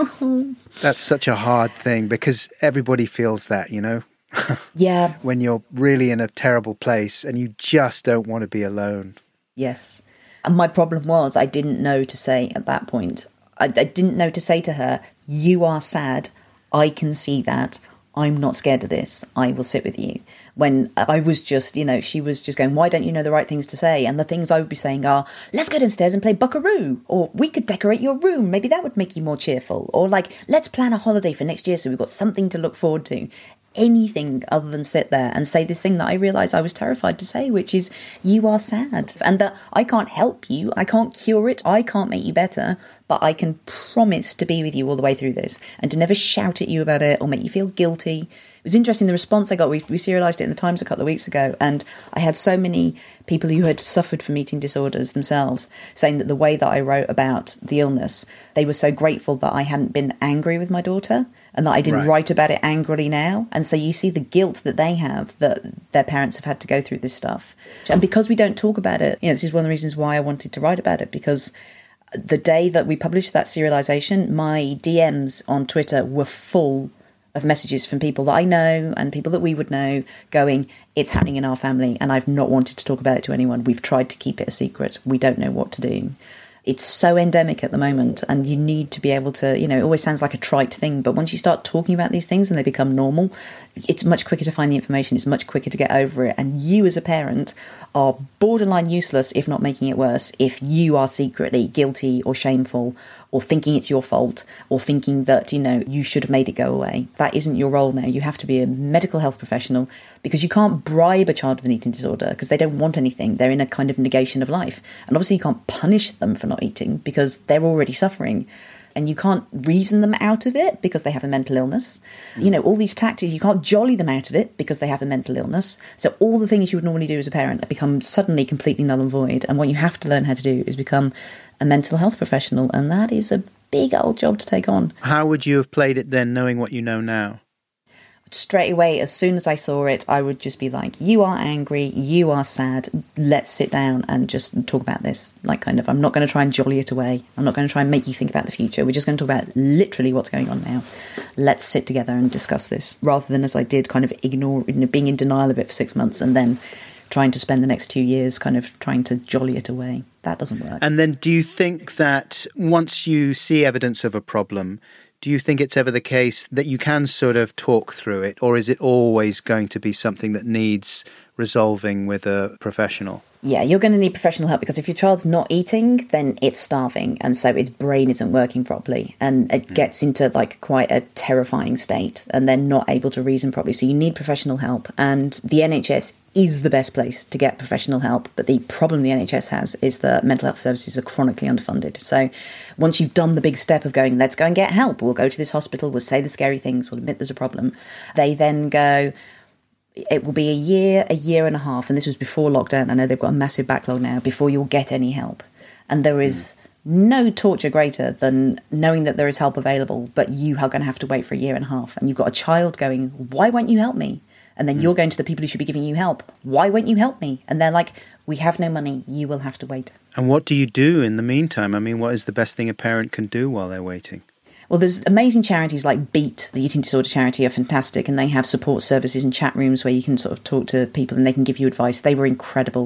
That's such a hard thing, because everybody feels that, you know? Yeah. When you're really in a terrible place and you just don't want to be alone. Yes. And my problem was I didn't know to say at that point. I, I didn't know to say to her, you are sad. I can see that. I'm not scared of this. I will sit with you. When I was just, you know, she was just going, why don't you know the right things to say? And the things I would be saying are, let's go downstairs and play Buckaroo. Or we could decorate your room. Maybe that would make you more cheerful. Or like, let's plan a holiday for next year so we've got something to look forward to. Anything other than sit there and say this thing that I realised I was terrified to say, which is, you are sad, and that I can't help you, I can't cure it, I can't make you better, but I can promise to be with you all the way through this, and to never shout at you about it or make you feel guilty. It was interesting, the response I got. We, we serialised it in the Times a couple of weeks ago, and I had so many people who had suffered from eating disorders themselves saying that the way that I wrote about the illness, they were so grateful that I hadn't been angry with my daughter, and that I didn't right. write about it angrily now. And so you see the guilt that they have, that their parents have had to go through this stuff. And because we don't talk about it, you know, this is one of the reasons why I wanted to write about it, because the day that we published that serialisation, my D Ms on Twitter were full of messages from people that I know and people that we would know going, it's happening in our family and I've not wanted to talk about it to anyone. We've tried to keep it a secret. We don't know what to do. It's so endemic at the moment, and you need to be able to, you know, it always sounds like a trite thing, but once you start talking about these things and they become normal, it's much quicker to find the information, it's much quicker to get over it, and you as a parent are borderline useless, if not making it worse, if you are secretly guilty or shameful or thinking it's your fault or thinking that, you know, you should have made it go away. That isn't your role now. You have to be a medical health professional, because you can't bribe a child with an eating disorder because they don't want anything. They're in a kind of negation of life. And obviously you can't punish them for not eating because they're already suffering. And you can't reason them out of it because they have a mental illness. Mm. You know, all these tactics, you can't jolly them out of it because they have a mental illness. So all the things you would normally do as a parent become suddenly completely null and void. And what you have to learn how to do is become a mental health professional. And that is a big old job to take on. How would you have played it then, knowing what you know now? straight away, as soon as I saw it, I would just be like, you are angry, you are sad, let's sit down and just talk about this. Like, kind of, I'm not going to try and jolly it away. I'm not going to try and make you think about the future. We're just going to talk about literally what's going on now. Let's sit together and discuss this, rather than, as I did, kind of ignore, you know, being in denial of it for six months and then trying to spend the next two years kind of trying to jolly it away. That doesn't work. And then do you think that once you see evidence of a problem, do you think it's ever the case that you can sort of talk through it, or is it always going to be something that needs resolving with a professional? Yeah, you're going to need professional help, because if your child's not eating, then it's starving, and so its brain isn't working properly, and it gets into like quite a terrifying state, and they're not able to reason properly. So you need professional help, and the N H S is the best place to get professional help. But the problem the N H S has is that mental health services are chronically underfunded. So once you've done the big step of going, let's go and get help, we'll go to this hospital, we'll say the scary things, we'll admit there's a problem, they then go, it will be a year, a year and a half, and this was before lockdown. I know they've got a massive backlog now, before you'll get any help. And there is mm. no torture greater than knowing that there is help available, but you are going to have to wait for a year and a half. And you've got a child going, why won't you help me? And then mm. you're going to the people who should be giving you help. Why won't you help me? And they're like, we have no money, you will have to wait. And what do you do in the meantime? I mean, what is the best thing a parent can do while they're waiting? Well, there's amazing charities like Beat, the eating disorder charity, are fantastic, and they have support services and chat rooms where you can sort of talk to people and they can give you advice. They were incredible.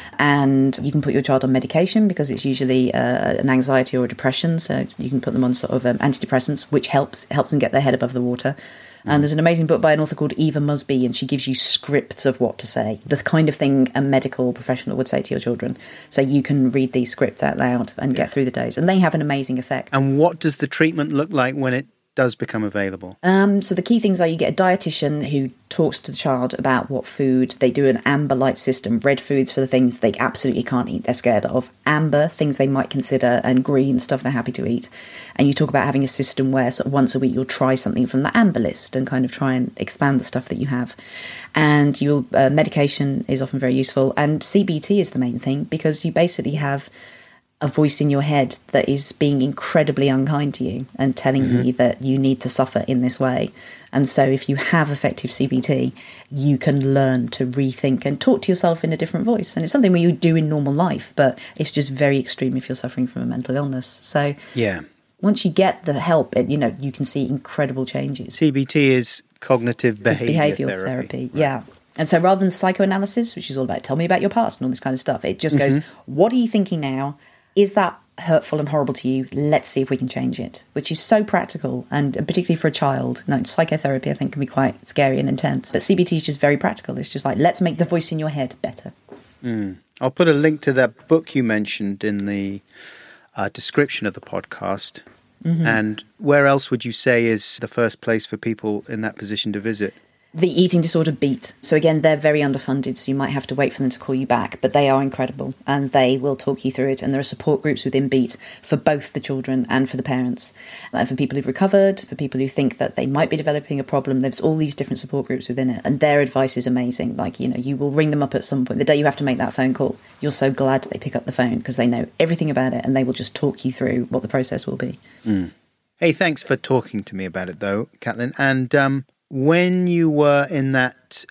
And you can put your child on medication, because it's usually uh, an anxiety or a depression, so you can put them on sort of um, antidepressants, which helps helps them get their head above the water. And there's an amazing book by an author called Eva Musby, and she gives you scripts of what to say, the kind of thing a medical professional would say to your children. So you can read these scripts out loud and yeah. get through the days. And they have an amazing effect. And what does the treatment look like when it does become available? Um, so the key things are you get a dietitian who talks to the child about what food. They do an amber light system, red foods for the things they absolutely can't eat, they're scared of, amber, things they might consider, and green, stuff they're happy to eat. And you talk about having a system where sort of once a week you'll try something from the amber list and kind of try and expand the stuff that you have. And you'll uh, medication is often very useful, and C B T is the main thing, because you basically have a voice in your head that is being incredibly unkind to you and telling mm-hmm. you that you need to suffer in this way. And so if you have effective C B T, you can learn to rethink and talk to yourself in a different voice. And it's something where you do in normal life, but it's just very extreme if you're suffering from a mental illness. So yeah, once you get the help, it, you know, you can see incredible changes. C B T is cognitive behavior behavioral therapy. therapy right. Yeah. And so rather than psychoanalysis, which is all about tell me about your past and all this kind of stuff, it just goes, mm-hmm. what are you thinking now? Is that hurtful and horrible to you? Let's see if we can change it, which is so practical, and particularly for a child. No, psychotherapy, I think, can be quite scary and intense. But C B T is just very practical. It's just like, let's make the voice in your head better. Mm. I'll put a link to that book you mentioned in the uh, description of the podcast. Mm-hmm. And where else would you say is the first place for people in that position to visit? The Eating Disorder Beat. So again, they're very underfunded, so you might have to wait for them to call you back, but they are incredible and they will talk you through it. And there are support groups within Beat for both the children and for the parents, and for people who've recovered, for people who think that they might be developing a problem. There's all these different support groups within it, and their advice is amazing. Like, you know, you will ring them up at some point. The day you have to make that phone call, you're so glad that they pick up the phone, because they know everything about it and they will just talk you through what the process will be. Mm. Hey, thanks for talking to me about it though, Caitlin. And um when you were in that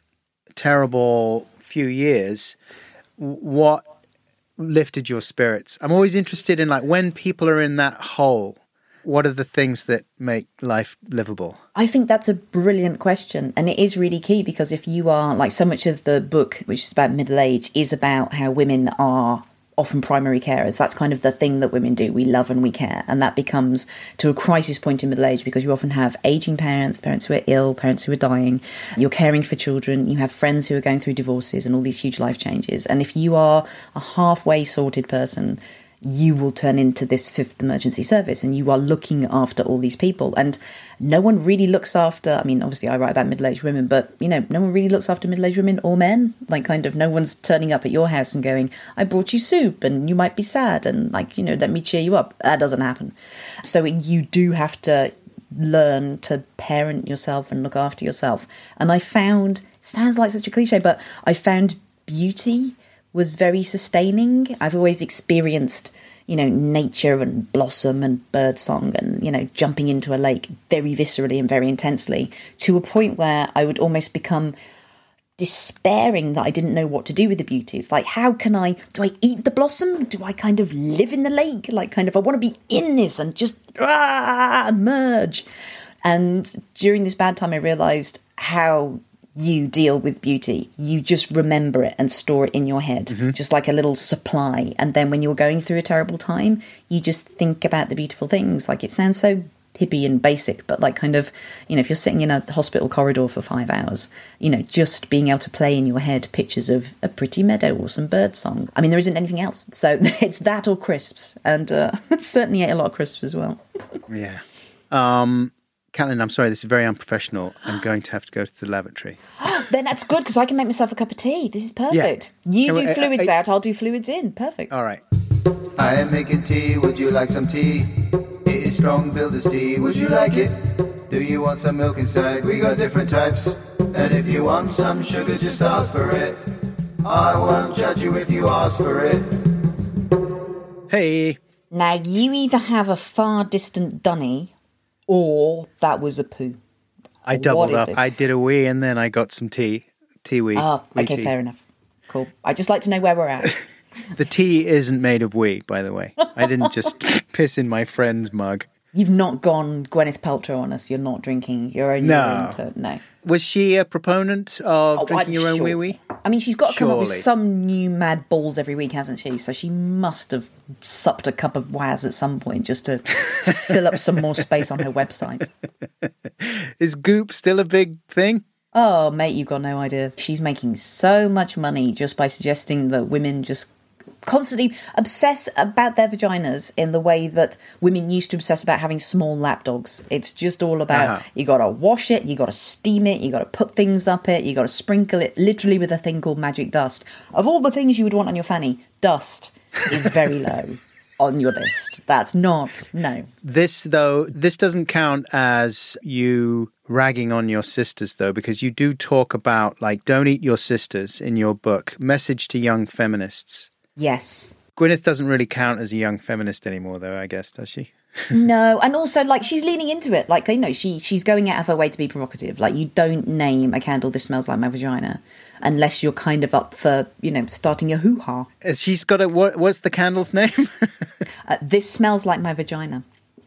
terrible few years, what lifted your spirits? I'm always interested in, like, when people are in that hole, what are the things that make life livable? I think that's a brilliant question. And it is really key, because if you are, like, so much of the book, which is about middle age, is about how women are often primary carers. That's kind of the thing that women do. We love and we care. And that becomes to a crisis point in middle age, because you often have aging parents, parents who are ill, parents who are dying. You're caring for children. You have friends who are going through divorces and all these huge life changes. And if you are a halfway sorted person, you will turn into this fifth emergency service, and you are looking after all these people. And no one really looks after, I mean, obviously I write about middle-aged women, but, you know, no one really looks after middle-aged women or men. Like, kind of, no one's turning up at your house and going, I brought you soup and you might be sad and, like, you know, let me cheer you up. That doesn't happen. So you do have to learn to parent yourself and look after yourself. And I found, sounds like such a cliche, but I found beauty was very sustaining. I've always experienced, you know, nature and blossom and birdsong and, you know, jumping into a lake very viscerally and very intensely, to a point where I would almost become despairing that I didn't know what to do with the beauty. It's like, how can I, do I eat the blossom? Do I kind of live in the lake? Like, kind of, I want to be in this and just ah, merge. And during this bad time, I realised how you deal with beauty. You just remember it and store it in your head, mm-hmm. just like a little supply. And then when you're going through a terrible time, you just think about the beautiful things. Like, it sounds so hippie and basic, but like kind of, you know, if you're sitting in a hospital corridor for five hours, you know, just being able to play in your head pictures of a pretty meadow or some bird song. I mean, there isn't anything else. So it's that or crisps. And uh, certainly ate a lot of crisps as well. Yeah. Um... Caitlin, I'm sorry, this is very unprofessional. I'm going to have to go to the lavatory. Then that's good, because I can make myself a cup of tea. This is perfect. Yeah. You do fluids uh, uh, out, I'll do fluids in. Perfect. All right. I am making tea. Would you like some tea? It is strong builder's tea. Would you like it? Do you want some milk inside? We got different types. And if you want some sugar, just ask for it. I won't judge you if you ask for it. Hey. Now, you either have a far distant dunny, or that was a poo. I doubled up. It? I did a wee and then I got some tea. Tea wee. Oh, wee okay, tea. Fair enough. Cool. I just like to know where we're at. The tea isn't made of wee, by the way. I didn't just piss in my friend's mug. You've not gone Gwyneth Paltrow on us. You're not drinking your own no. urine. To, no. Was she a proponent of oh, drinking I'm your own sure. wee wee? I mean, she's got to come Surely. up with some new mad balls every week, hasn't she? So she must have supped a cup of Waz at some point just to fill up some more space on her website. Is Goop still a big thing? Oh, mate, you've got no idea. She's making so much money just by suggesting that women just constantly obsess about their vaginas in the way that women used to obsess about having small lapdogs. It's just all about, uh-huh. you got to wash it, you got to steam it, you got to put things up it, you got to sprinkle it literally with a thing called magic dust. Of all the things you would want on your fanny, dust is very low on your list. That's not, no. This, though, this doesn't count as you ragging on your sisters, though, because you do talk about, like, don't eat your sisters in your book, Message to Young Feminists. Yes. Gwyneth doesn't really count as a young feminist anymore, though, I guess, does she? No, and also, like, she's leaning into it. Like, you know, she she's going out of her way to be provocative. Like, you don't name a candle "This Smells Like My Vagina" unless you're kind of up for, you know, starting a hoo-ha. She's got a, what, what's the candle's name? uh, This Smells Like My Vagina.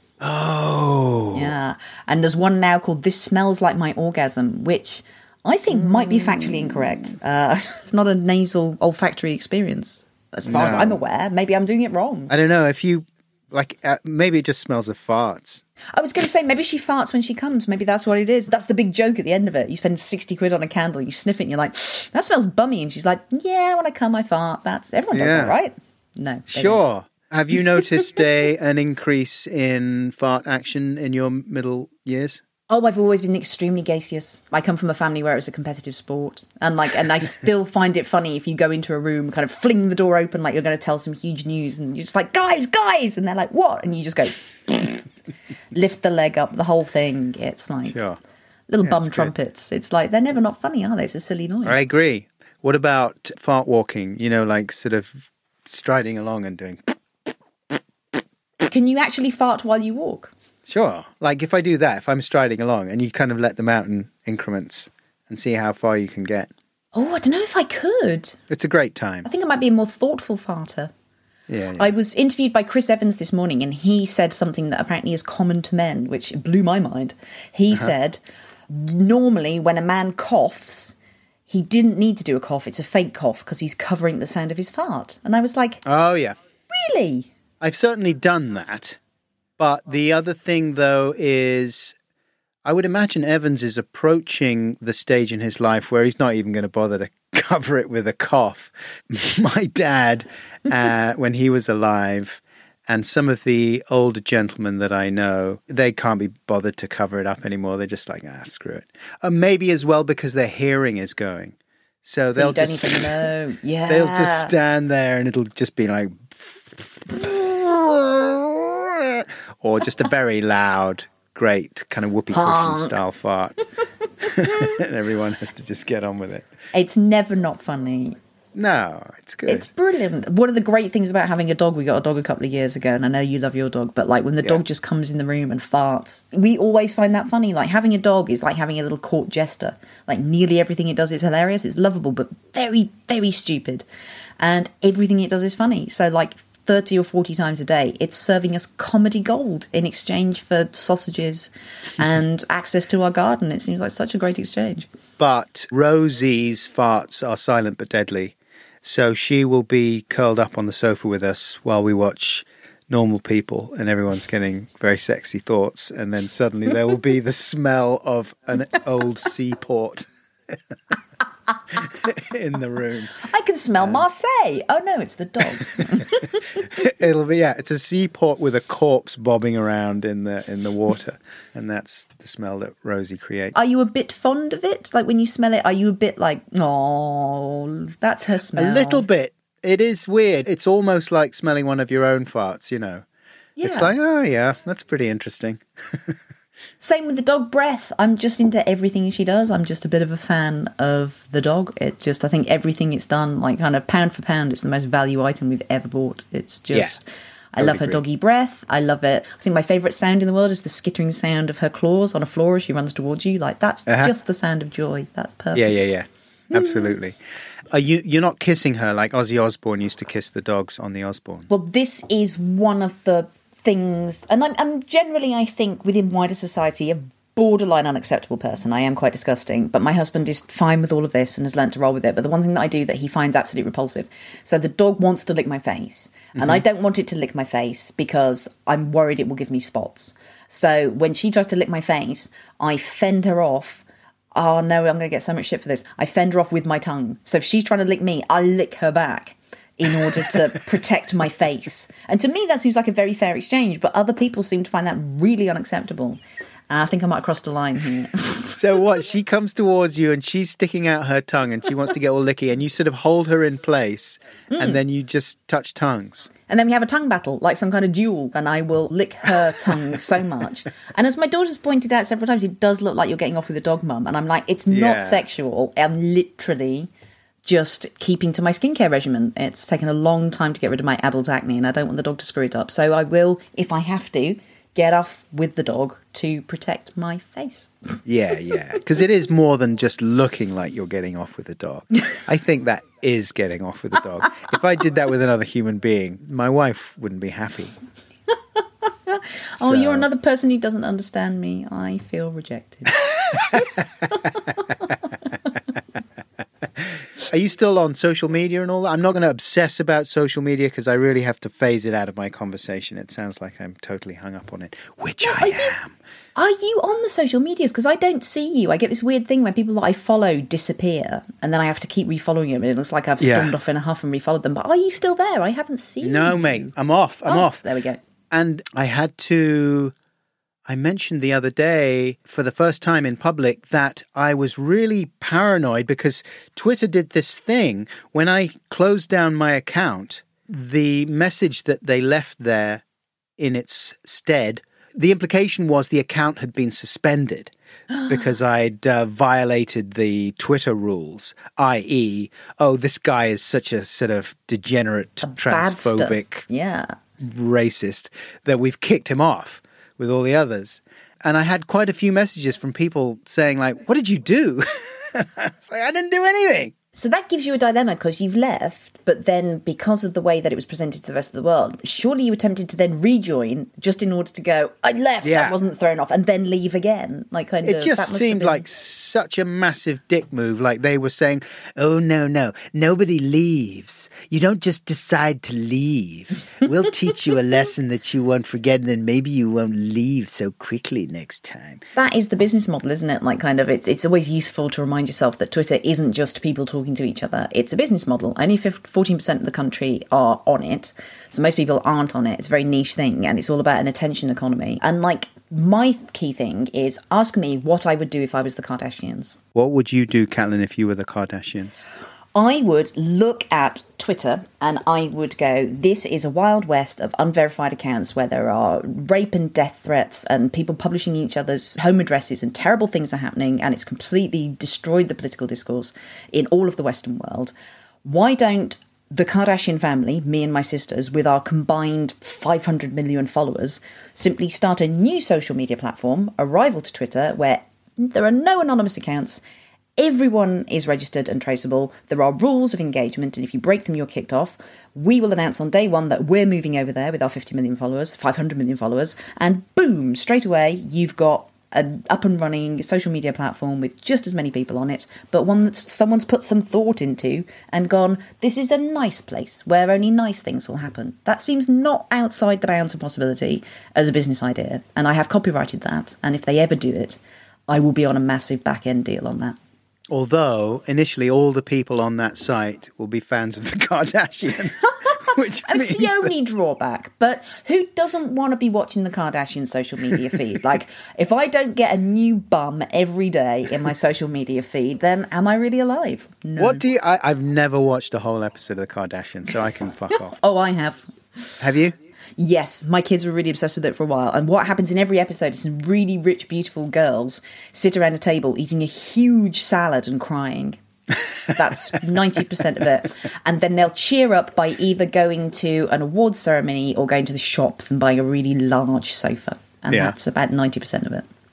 Oh. Yeah. And there's one now called This Smells Like My Orgasm, which I think mm. might be factually incorrect. Uh, it's not a nasal olfactory experience. As far no. as I'm aware, maybe I'm doing it wrong. I don't know. If you, like, uh, maybe it just smells of farts. I was going to say, maybe she farts when she comes. Maybe that's what it is. That's the big joke at the end of it. You spend sixty quid on a candle, you sniff it, and you're like, that smells bummy. And she's like, yeah, when I come, I fart. That's, everyone does yeah. that, right? No. Sure. Don't. Have you noticed a, an increase in fart action in your middle years? Oh, I've always been extremely gaseous. I come from a family where it was a competitive sport. And like, and I still find it funny if you go into a room, kind of fling the door open like you're going to tell some huge news, and you're just like, guys, guys! And they're like, what? And you just go, lift the leg up, the whole thing. It's like sure. little yeah, bum trumpets. Good. It's like, they're never not funny, are they? It's a silly noise. I agree. What about fart walking? You know, like sort of striding along and doing... Can you actually fart while you walk? Sure. Like if I do that, if I'm striding along and you kind of let them out in increments and see how far you can get. Oh, I don't know if I could. It's a great time. I think I might be a more thoughtful farter. Yeah, yeah. I was interviewed by Chris Evans this morning, and he said something that apparently is common to men, which blew my mind. He uh-huh. said, normally when a man coughs, he didn't need to do a cough. It's a fake cough because he's covering the sound of his fart. And I was like, oh, yeah. Really? I've certainly done that. But the other thing, though, is I would imagine Evans is approaching the stage in his life where he's not even going to bother to cover it with a cough. My dad, uh, when he was alive, and some of the older gentlemen that I know, they can't be bothered to cover it up anymore. They're just like, ah, screw it. Uh, maybe as well because their hearing is going. So, so they'll you don't just even know. Yeah. They'll just stand there and it'll just be like... or just a very loud, great kind of whoopee cushion style fart. And everyone has to just get on with it. It's never not funny. No, it's good. It's brilliant. One of the great things about having a dog, we got a dog a couple of years ago, and I know you love your dog, but like when the Yeah. dog just comes in the room and farts, we always find that funny. Like having a dog is like having a little court jester. Like nearly everything it does is hilarious. It's lovable, but very, very stupid. And everything it does is funny. So like thirty or forty times a day, it's serving us comedy gold in exchange for sausages and access to our garden. It seems like such a great exchange. But Rosie's farts are silent but deadly. So she will be curled up on the sofa with us while we watch Normal People and everyone's getting very sexy thoughts. And then suddenly there will be the smell of an old seaport in the room. I can smell Marseille. Oh no, it's the dog. It'll be, yeah, it's a seaport with a corpse bobbing around in the in the water. And that's the smell that Rosie creates. Are you a bit fond of it? Like when you smell it, are you a bit like, oh, that's her smell? A little bit. It is weird. It's almost like smelling one of your own farts, you know. Yeah. It's like, oh yeah, that's pretty interesting. Same with the dog breath. I'm just into everything she does. I'm just a bit of a fan of the dog. It just, I think everything it's done, like kind of pound for pound, it's the most value item we've ever bought. It's just, Yeah, I love her agree. doggy breath. I love it. I think my favourite sound in the world is the skittering sound of her claws on a floor as she runs towards you. Like that's Uh-huh. just the sound of joy. That's perfect. Yeah, yeah, yeah. Absolutely. Are you, you're not kissing her like Ozzy Osbourne used to kiss the dogs on the Osbournes. Well, this is one of the things, and I'm, I'm generally, I think, within wider society, a borderline unacceptable person. I am quite disgusting, but my husband is fine with all of this and has learnt to roll with it. But the one thing that I do that he finds absolutely repulsive, so the dog wants to lick my face, and mm-hmm. I don't want it to lick my face because I'm worried it will give me spots. So when she tries to lick my face, I fend her off. Oh no, I'm going to get so much shit for this. I fend her off with my tongue. So if she's trying to lick me, I lick her back in order to protect my face. And to me, that seems like a very fair exchange, but other people seem to find that really unacceptable. And I think I might have crossed a line here. So what? She comes towards you and she's sticking out her tongue and she wants to get all licky and you sort of hold her in place mm. and then you just touch tongues. And then we have a tongue battle, like some kind of duel, and I will lick her tongue so much. And as my daughter's pointed out several times, it does look like you're getting off with a dog, Mum. And I'm like, it's not Yeah. sexual. I'm literally just keeping to my skincare regimen. It's taken a long time to get rid of my adult acne, and I don't want the dog to screw it up. So I will, if I have to, get off with the dog to protect my face. Yeah, yeah. Because it is more than just looking like you're getting off with a dog. I think that is getting off with a dog. If I did that with another human being, my wife wouldn't be happy. Oh, So- you're another person who doesn't understand me. I feel rejected. Are you still on social media and all that? I'm not going to obsess about social media because I really have to phase it out of my conversation. It sounds like I'm totally hung up on it, which I am. Are you on the social medias? Because I don't see you. I get this weird thing where people that I follow disappear, and then I have to keep refollowing them. And it looks like I've Yeah. stormed off in a huff and refollowed them. But are you still there? I haven't seen No, you. mate, I'm off. I'm Oh, off. There we go. And I had to, I mentioned the other day for the first time in public that I was really paranoid because Twitter did this thing. When I closed down my account, the message that they left there in its stead, the implication was the account had been suspended because I'd uh, violated the Twitter rules, that is, oh, this guy is such a sort of degenerate, Bad stuff. transphobic, Yeah. racist that we've kicked him off with all the others. And I had quite a few messages from people saying like, what did you do? I was like, I didn't do anything. So that gives you a dilemma because you've left, but then because of the way that it was presented to the rest of the world, surely you were tempted to then rejoin just in order to go, I left, Yeah. that wasn't thrown off, and then leave again. Like kind It of, just that must have seemed been- like such a massive dick move. Like they were saying, oh, no, no, nobody leaves. You don't just decide to leave. We'll teach you a lesson that you won't forget, and then maybe you won't leave so quickly next time. That is the business model, isn't it? Like kind of, it's it's always useful to remind yourself that Twitter isn't just people talking to each other. It's a business model. Only fourteen percent of the country are on it. So most people aren't on it. It's a very niche thing, and it's all about an attention economy. And like my key thing is ask me what I would do if I was the Kardashians. What would you do, Caitlin, if you were the Kardashians? I would look at Twitter and I would go, this is a wild west of unverified accounts where there are rape and death threats and people publishing each other's home addresses and terrible things are happening, and it's completely destroyed the political discourse in all of the Western world. Why don't the Kardashian family, me and my sisters, with our combined five hundred million followers, simply start a new social media platform, a rival to Twitter, where there are no anonymous accounts, everyone is registered and traceable, there are rules of engagement, and if you break them, you're kicked off. We will announce on day one that we're moving over there with our fifty million followers, five hundred million followers, and boom, straight away, you've got an up and running social media platform with just as many people on it, but one that someone's put some thought into and gone, this is a nice place where only nice things will happen. That seems not outside the bounds of possibility as a business idea, and I have copyrighted that, and if they ever do it, I will be on a massive back-end deal on that. Although, initially, all the people on that site will be fans of the Kardashians. Which it's the that... only drawback. But who doesn't want to be watching the Kardashian social media feed? Like, if I don't get a new bum every day in my social media feed, then am I really alive? No. What do you... I, I've never watched a whole episode of the Kardashians, so I can fuck off. Oh, I have. Have you? Yes, my kids were really obsessed with it for a while. And what happens in every episode is some really rich, beautiful girls sit around a table eating a huge salad and crying. That's ninety percent of it. And then they'll cheer up by either going to an award ceremony or going to the shops and buying a really large sofa. And yeah. That's about ninety percent of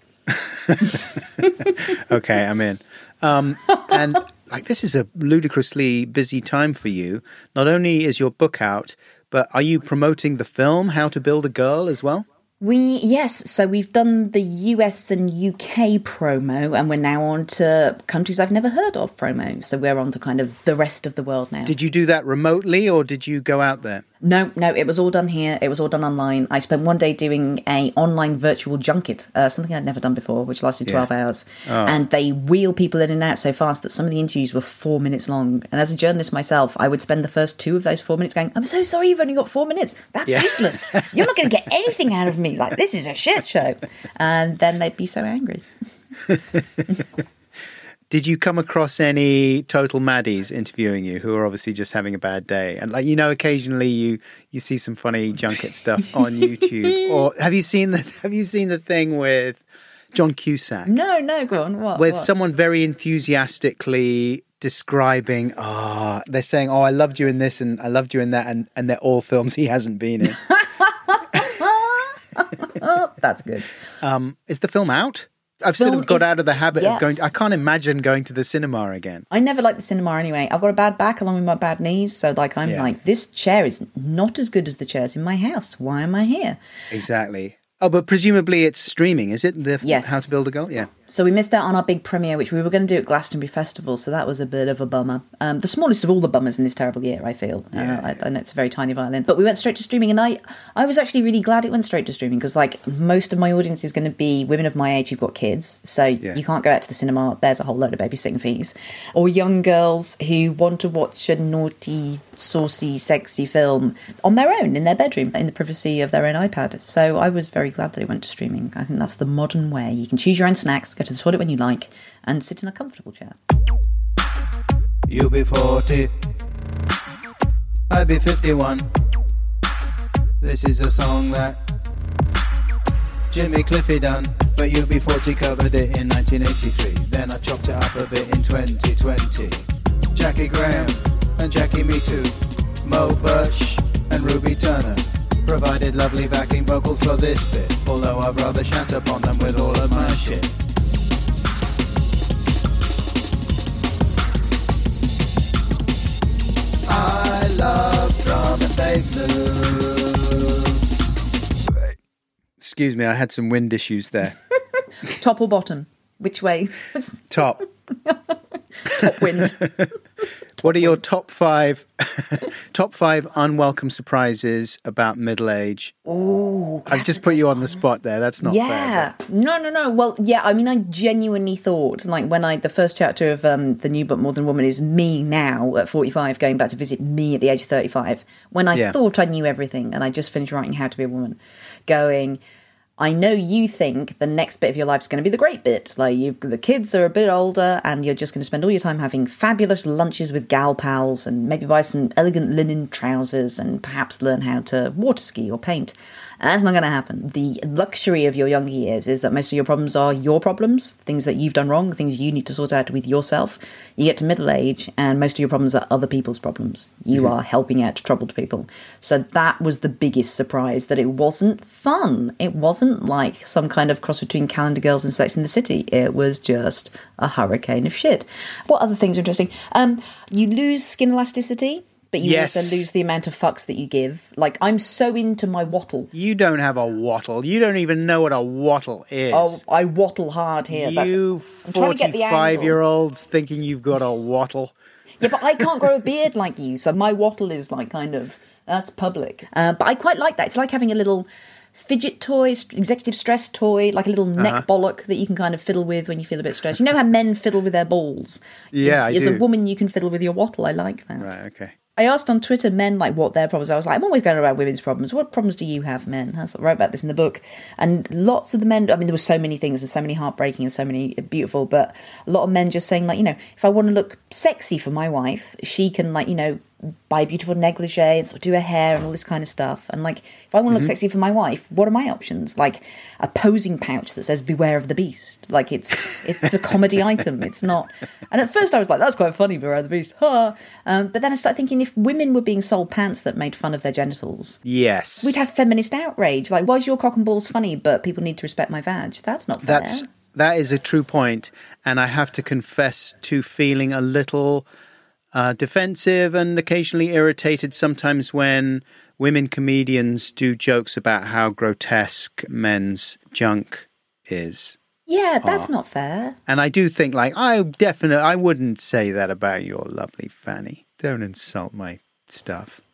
it. Okay, I'm in. Um, and like, this is a ludicrously busy time for you. Not only is your book out, but are you promoting the film, How to Build a Girl, as well? We, yes, so we've done the U S and U K promo, and we're now on to countries I've never heard of promo. So we're on to kind of the rest of the world now. Did you do that remotely, or did you go out there? No, no, it was all done here. It was all done online. I spent one day doing a online virtual junket, uh, something I'd never done before, which lasted twelve yeah. hours. Oh. And they wheel people in and out so fast that some of the interviews were four minutes long. And as a journalist myself, I would spend the first two of those four minutes going, I'm so sorry you've only got four minutes. That's yeah. useless. You're not going to get anything out of me. Like, this is a shit show. And then they'd be so angry. Did you come across any total maddies interviewing you who are obviously just having a bad day? And like, you know, occasionally you, you see some funny junket stuff on YouTube. Or have you seen the have you seen the thing with John Cusack? No, no, go on. What? With what? someone very enthusiastically describing, ah, oh, they're saying, oh, I loved you in this and I loved you in that, and, and they're all films he hasn't been in. Oh, that's good. Um, is the film out? I've film sort of got is, out of the habit yes. of going. I can't imagine going to the cinema again. I never liked the cinema anyway. I've got a bad back along with my bad knees. So like, I'm yeah. like, this chair is not as good as the chairs in my house. Why am I here? Exactly. Oh, but presumably it's streaming, is it? The yes. How to Build a Girl? Yeah. So we missed out on our big premiere, which we were going to do at Glastonbury Festival, so that was a bit of a bummer. Um, the smallest of all the bummers in this terrible year, I feel. Yeah. Uh, I, I know it's a very tiny violin. But we went straight to streaming, and I, I was actually really glad it went straight to streaming, because like, most of my audience is going to be women of my age who've got kids, so yeah. you can't go out to the cinema, there's a whole load of babysitting fees. Or young girls who want to watch a naughty, saucy, sexy film on their own, in their bedroom, in the privacy of their own iPad. So I was very glad that it went to streaming. I think that's the modern way. You can choose your own snacks, go to the toilet when you like, and sit in a comfortable chair. You'll be forty, I'll be fifty-one. This is a song that Jimmy Cliffy done, but U B forty covered it in nineteen eighty-three. Then I chopped it up a bit in twenty twenty. Jackie Graham and Jackie Me Too, Mo Birch and Ruby Turner provided lovely backing vocals for this bit, although I'd rather shout upon them with all of my shit. I love drum and bass loops. Excuse me, I had some wind issues there. Top or bottom? Which way? Top. Top wind. What are your top five top five unwelcome surprises about middle age? Oh, I've just put you on the spot there. That's not yeah. fair. Yeah. No, no, no. Well, yeah, I mean, I genuinely thought, like, when I, the first chapter of um, The New But More Than Woman is me now at forty-five going back to visit me at the age of thirty-five. When I yeah. thought I knew everything and I just finished writing How to Be a Woman, going, I know you think the next bit of your life is going to be the great bit. Like, you've, the kids are a bit older and you're just going to spend all your time having fabulous lunches with gal pals and maybe buy some elegant linen trousers and perhaps learn how to water ski or paint. That's not going to happen. The luxury of your younger years is that most of your problems are your problems, things that you've done wrong, things you need to sort out with yourself. You get to middle age and most of your problems are other people's problems. You mm-hmm. are helping out troubled people. So that was the biggest surprise, that it wasn't fun. It wasn't like some kind of cross between Calendar Girls and Sex in the City. It was just a hurricane of shit. What other things are interesting? Um, you lose skin elasticity. But you yes. also lose the amount of fucks that you give. Like, I'm so into my wattle. You don't have a wattle. You don't even know what a wattle is. Oh, I wattle hard here. You forty-five-year-olds thinking you've got a wattle. Yeah, but I can't grow a beard like you, so my wattle is like kind of, that's public. Uh, but I quite like that. It's like having a little fidget toy, executive stress toy, like a little neck uh-huh. bollock that you can kind of fiddle with when you feel a bit stressed. You know how men fiddle with their balls? Yeah, I As do. a woman, you can fiddle with your wattle. I like that. Right, okay. I asked on Twitter men like what their problems are. I was like, I'm always going about women's problems. What problems do you have, men? I wrote about this in the book. And lots of the men, I mean, there were so many things and so many heartbreaking and so many beautiful, but a lot of men just saying like, you know, if I want to look sexy for my wife, she can like, you know, buy a beautiful negligee and sort of do her hair and all this kind of stuff. And like, if I want to look mm-hmm. sexy for my wife, what are my options? Like a posing pouch that says "Beware of the Beast." Like it's it's a comedy item. It's not. And at first I was like, that's quite funny, "Beware of the Beast." Huh. Um, but then I started thinking, if women were being sold pants that made fun of their genitals, yes, we'd have feminist outrage. Like, why is your cock and balls funny, but people need to respect my vag? That's not fair. That's that is a true point, and I have to confess to feeling a little Uh, defensive and occasionally irritated sometimes when women comedians do jokes about how grotesque men's junk is. Yeah, that's oh. not fair. And I do think, like, I definitely, I wouldn't say that about your lovely Fanny. Don't insult my stuff.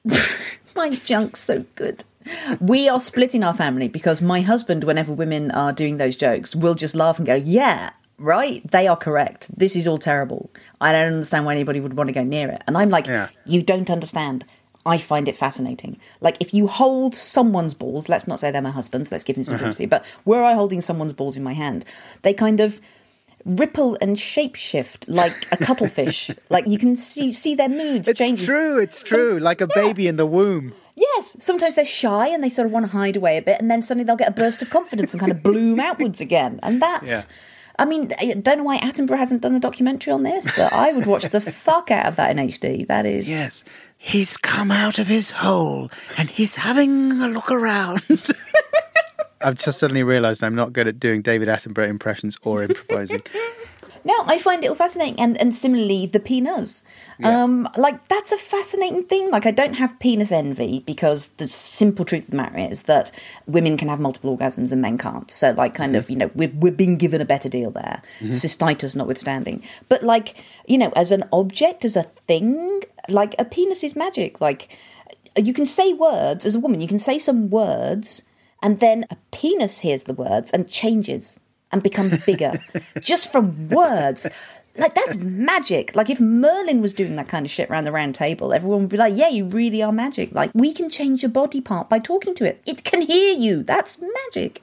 My junk's so good. We are split in our family because my husband, whenever women are doing those jokes, will just laugh and go, yeah, right, they are correct. This is all terrible. I don't understand why anybody would want to go near it. And I'm like, yeah. You don't understand. I find it fascinating. Like, if you hold someone's balls, let's not say they're my husband's, let's give him some uh-huh. privacy, but were I holding someone's balls in my hand, they kind of ripple and shapeshift like a cuttlefish. Like, you can see see their moods change. It's true, it's true. Some, like a yeah. baby in the womb. Yes, sometimes they're shy and they sort of want to hide away a bit, and then suddenly they'll get a burst of confidence and kind of bloom outwards again. And that's... Yeah. I mean, I don't know why Attenborough hasn't done a documentary on this, but I would watch the fuck out of that in H D. That is... Yes. He's come out of his hole and he's having a look around. I've just suddenly realised I'm not good at doing David Attenborough impressions or improvising. No, I find it all fascinating. And, and similarly, the penis. Yeah. Um, like, that's a fascinating thing. Like, I don't have penis envy because the simple truth of the matter is that women can have multiple orgasms and men can't. So, like, kind mm-hmm. of, you know, we're, we're being given a better deal there, mm-hmm. cystitis notwithstanding. But, like, you know, as an object, as a thing, like, a penis is magic. Like, you can say words, as a woman, you can say some words, and then a penis hears the words and changes and becomes bigger just from words. Like, that's magic. Like, if Merlin was doing that kind of shit around the round table, everyone would be like, yeah, you really are magic. Like, we can change a body part by talking to it. It can hear you. That's magic.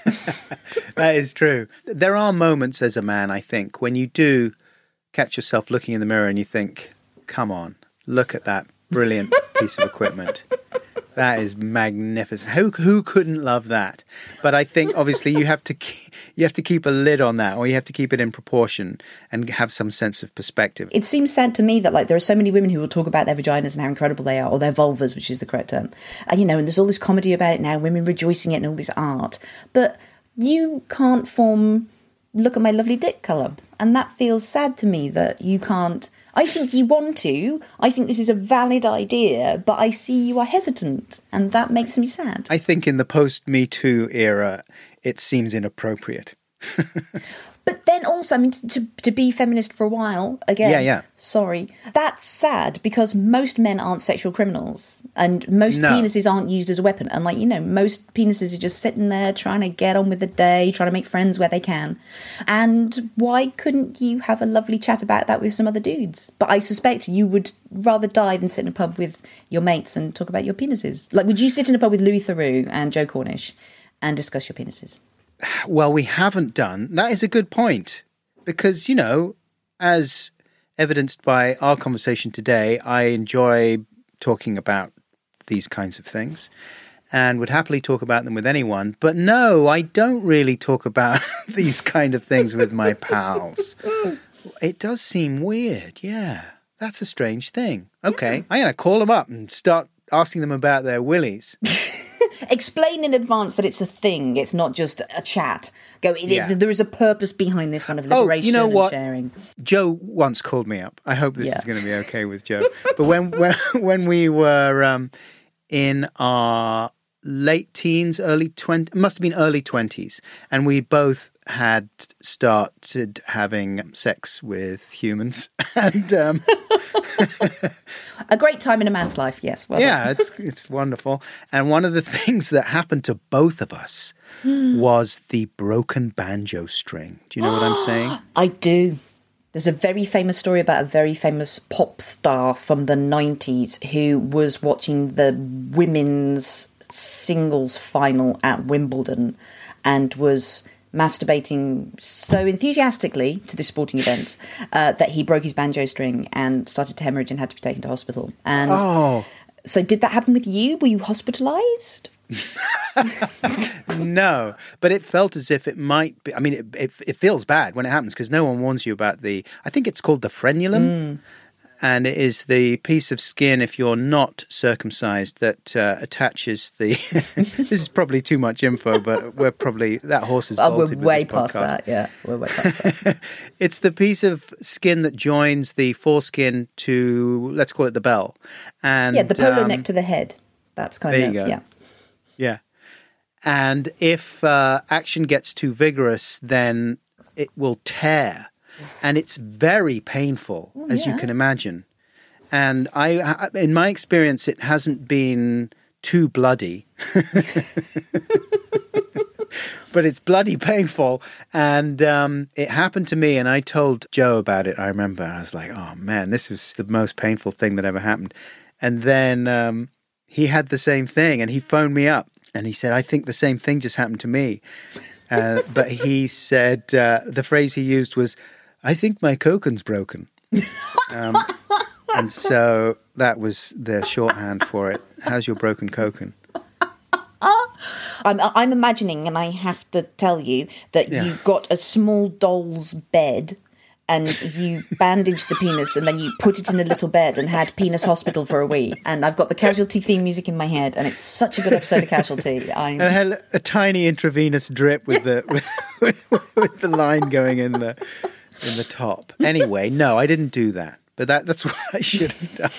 That is true. There are moments as a man, I think, when you do catch yourself looking in the mirror and you think, come on, look at that brilliant piece of equipment. That is magnificent. Who who couldn't love that? But I think obviously you have to keep, you have to keep a lid on that, or you have to keep it in proportion and have some sense of perspective. It seems sad to me that like there are so many women who will talk about their vaginas and how incredible they are, or their vulvas, which is the correct term. And you know, and there's all this comedy about it now, women rejoicing it and all this art. But you can't form look at my lovely dick colour, and that feels sad to me that you can't. I think you want to. I think this is a valid idea, but I see you are hesitant, and that makes me sad. I think in the post-Me Too era, it seems inappropriate. But then also, I mean, to to be feminist for a while, again, yeah, yeah. sorry, that's sad because most men aren't sexual criminals and most no. penises aren't used as a weapon. And like, you know, most penises are just sitting there trying to get on with the day, trying to make friends where they can. And why couldn't you have a lovely chat about that with some other dudes? But I suspect you would rather die than sit in a pub with your mates and talk about your penises. Like, would you sit in a pub with Louis Theroux and Joe Cornish and discuss your penises? Well, we haven't done. That is a good point. Because, you know, as evidenced by our conversation today, I enjoy talking about these kinds of things. and would happily talk about them with anyone. But no, I don't really talk about these kind of things with my pals. It does seem weird, yeah. That's a strange thing. Okay, yeah. I'm going to call them up and start asking them about their willies. Explain in advance that it's a thing. It's not just a chat. Go. Yeah. It, there is a purpose behind this one of liberation oh, you know and what? sharing. Joe once called me up. I hope this yeah. is going to be okay with Joe. But when when, when we were um, in our late teens, early twenties, must have been early twenties, and we both had started having sex with humans, and um, a great time in a man's life. Yes, well yeah, it's it's wonderful. And one of the things that happened to both of us was the broken banjo string. Do you know what I'm saying? I do. There's a very famous story about a very famous pop star from the nineties who was watching the women's singles final at Wimbledon and was masturbating so enthusiastically to this sporting event uh, that he broke his banjo string and started to hemorrhage and had to be taken to hospital. And oh. so did that happen with you? Were you hospitalised? No, but it felt as if it might be. I mean, it, it, it feels bad when it happens because no one warns you about the, I think it's called the frenulum. Mm. And it is the piece of skin, if you're not circumcised, that uh, attaches the... This is probably too much info, but we're probably... That horse is bolted oh, we're way with this past podcast. that, yeah. We're way past that. It's the piece of skin that joins the foreskin to, let's call it the bell. And yeah, the polo um, neck to the head. That's kind there of... you go. Yeah. Yeah. And if uh, action gets too vigorous, then it will tear. And it's very painful, oh, as yeah. you can imagine. And I, in my experience, it hasn't been too bloody. But it's bloody painful. And um, it happened to me, and I told Joe about it, I remember. I was like, oh, man, this was the most painful thing that ever happened. And then um, he had the same thing, and he phoned me up. And he said, I think the same thing just happened to me. Uh, but he said, uh, the phrase he used was, I think my cocon's broken. Um, and so that was the shorthand for it. How's your broken coconut? I'm, I'm imagining, and I have to tell you, that yeah. you got a small doll's bed and you bandaged the penis and then you put it in a little bed and had penis hospital for a week. And I've got the Casualty theme music in my head, and it's such a good episode of Casualty. I'm... And I had a tiny intravenous drip with the with, with, with the line going in the in the top. Anyway, no, I didn't do that. But that, that's what I should have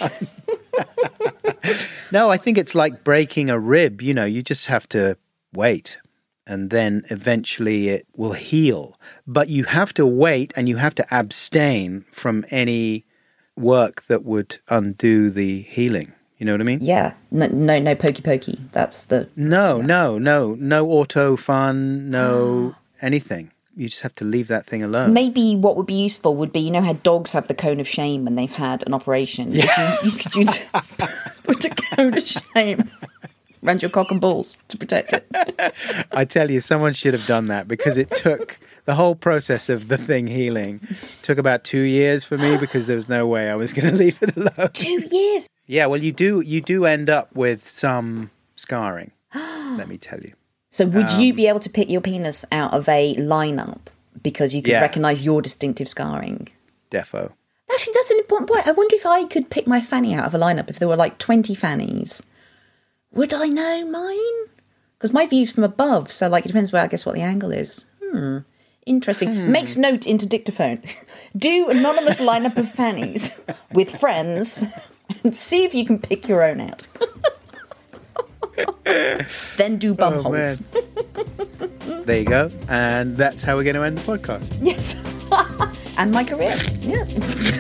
done. No, I think it's like breaking a rib. You know, you just have to wait, and then eventually it will heal. But you have to wait, and you have to abstain from any work that would undo the healing. You know what I mean? Yeah. No, no, no pokey pokey. That's the... No, yeah. no, no. No auto fun, no anything. You just have to leave that thing alone. Maybe what would be useful would be, you know how dogs have the cone of shame when they've had an operation? Yeah. Could you, could you put a cone of shame around your cock and balls to protect it? I tell you, someone should have done that, because it took... The whole process of the thing healing took about two years for me, because there was no way I was going to leave it alone. Two years? Yeah, well, you do you do end up with some scarring, let me tell you. So would um, you be able to pick your penis out of a lineup because you could yeah. recognise your distinctive scarring? Defo. Actually, that's an important point. I wonder if I could pick my fanny out of a lineup, if there were like twenty fannies. Would I know mine? Because my view's from above, so like it depends where I guess what the angle is. Hmm. Interesting. Hmm. Makes note into dictaphone. Do anonymous lineup of fannies with friends and see if you can pick your own out. Then do bum oh, holes. There you go. And that's how we're going to end the podcast. Yes. And my career. Yes.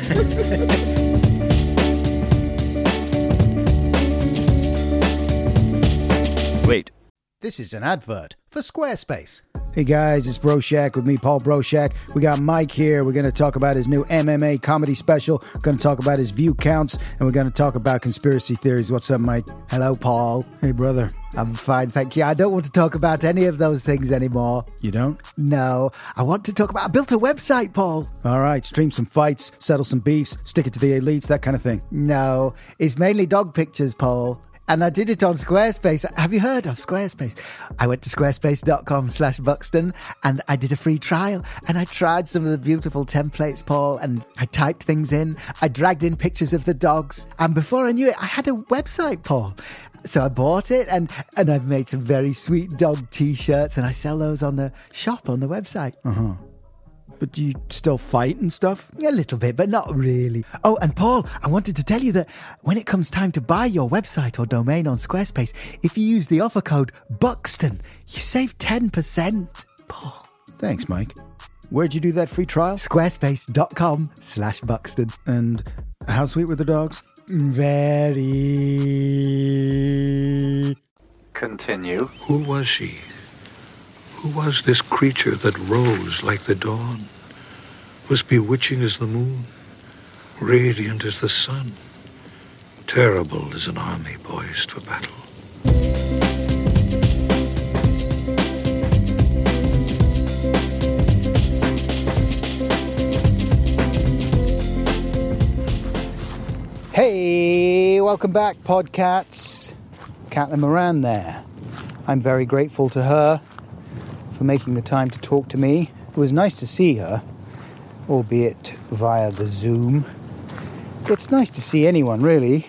Wait. This is an advert for Squarespace. Hey guys, it's Broshak with me, Paul Broshak. We got Mike here. We're going to talk about his new M M A comedy special. We're going to talk about his view counts, and we're going to talk about conspiracy theories. What's up, Mike? Hello, Paul. Hey, brother. I'm fine, thank you. I don't want to talk about any of those things anymore. You don't? No. I want to talk about... I built a website, Paul. All right. Stream some fights, settle some beefs, stick it to the elites, that kind of thing. No. It's mainly dog pictures, Paul. And I did it on Squarespace. Have you heard of Squarespace? I went to squarespace.com slash Buxton and I did a free trial. And I tried some of the beautiful templates, Paul, and I typed things in. I dragged in pictures of the dogs. And before I knew it, I had a website, Paul. So I bought it and, and I've made some very sweet dog T-shirts and I sell those on the shop on the website. Uh-huh. But do you still fight and stuff? A little bit, but not really. Oh, and Paul, I wanted to tell you that when it comes time to buy your website or domain on Squarespace, if you use the offer code Buxton, you save ten percent. Paul. Thanks, Mike. Where'd you do that free trial? Squarespace.com slash Buxton. And how sweet were the dogs? Very. Continue. Who was she? Who was this creature that rose like the dawn, was bewitching as the moon, radiant as the sun, terrible as an army poised for battle? Hey, welcome back, Podcats. Caitlin Moran there. I'm very grateful to her for making the time to talk to me. It was nice to see her, albeit via the Zoom. It's nice to see anyone, really.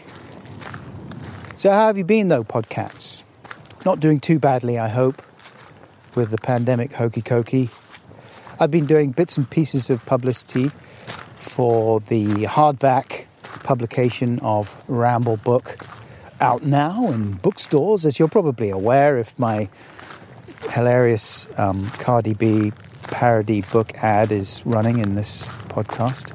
So how have you been, though, Podcats? Not doing too badly, I hope, with the pandemic hokey-cokey. I've been doing bits and pieces of publicity for the hardback publication of Ramble book, out now in bookstores, as you're probably aware if my hilarious um, Cardi B parody book ad is running in this podcast.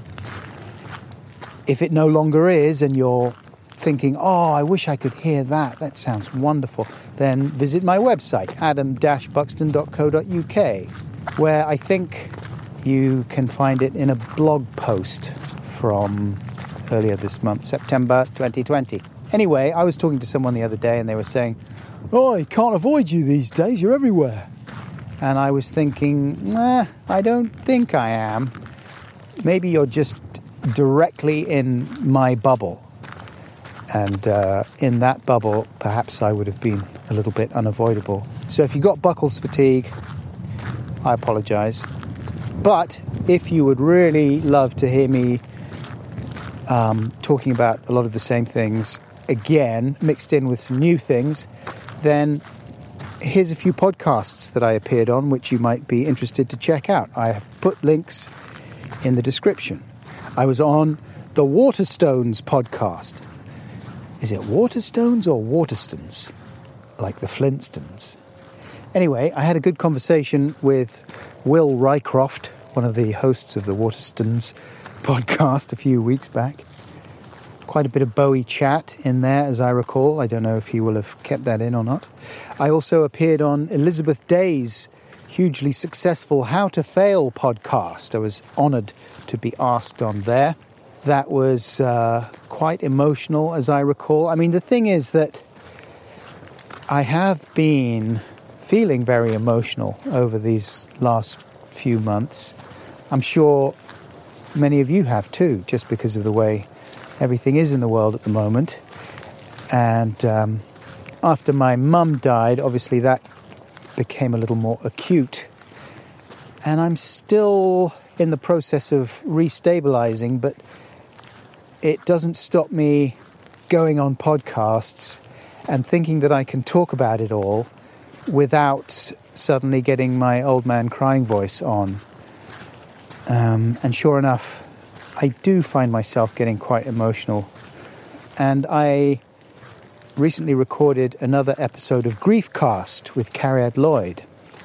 If it no longer is and you're thinking, oh, I wish I could hear that, that sounds wonderful, then visit my website, adam dash buxton dot co dot uk, where I think you can find it in a blog post from earlier this month, September twenty twenty. Anyway, I was talking to someone the other day and they were saying, oh, I can't avoid you these days, you're everywhere. And I was thinking, nah, I don't think I am. Maybe you're just directly in my bubble. And uh, in that bubble, perhaps I would have been a little bit unavoidable. So if you got Buckles fatigue, I apologise. But if you would really love to hear me um, talking about a lot of the same things, again, mixed in with some new things, then here's a few podcasts that I appeared on which you might be interested to check out. I have put links in the description. I was on the Waterstones podcast. Is it Waterstones or Waterstones? Like the Flintstones. Anyway, I had a good conversation with Will Rycroft, one of the hosts of the Waterstones podcast a few weeks back. Quite a bit of Bowie chat in there, as I recall. I don't know if he will have kept that in or not. I also appeared on Elizabeth Day's hugely successful How to Fail podcast. I was honoured to be asked on there. That was uh, quite emotional, as I recall. I mean, the thing is that I have been feeling very emotional over these last few months. I'm sure many of you have too, just because of the way everything is in the world at the moment. And um, after my mum died, obviously that became a little more acute. And I'm still in the process of restabilizing, but it doesn't stop me going on podcasts and thinking that I can talk about it all without suddenly getting my old man crying voice on. Um, and sure enough, I do find myself getting quite emotional. And I recently recorded another episode of Griefcast with Cariad Lloyd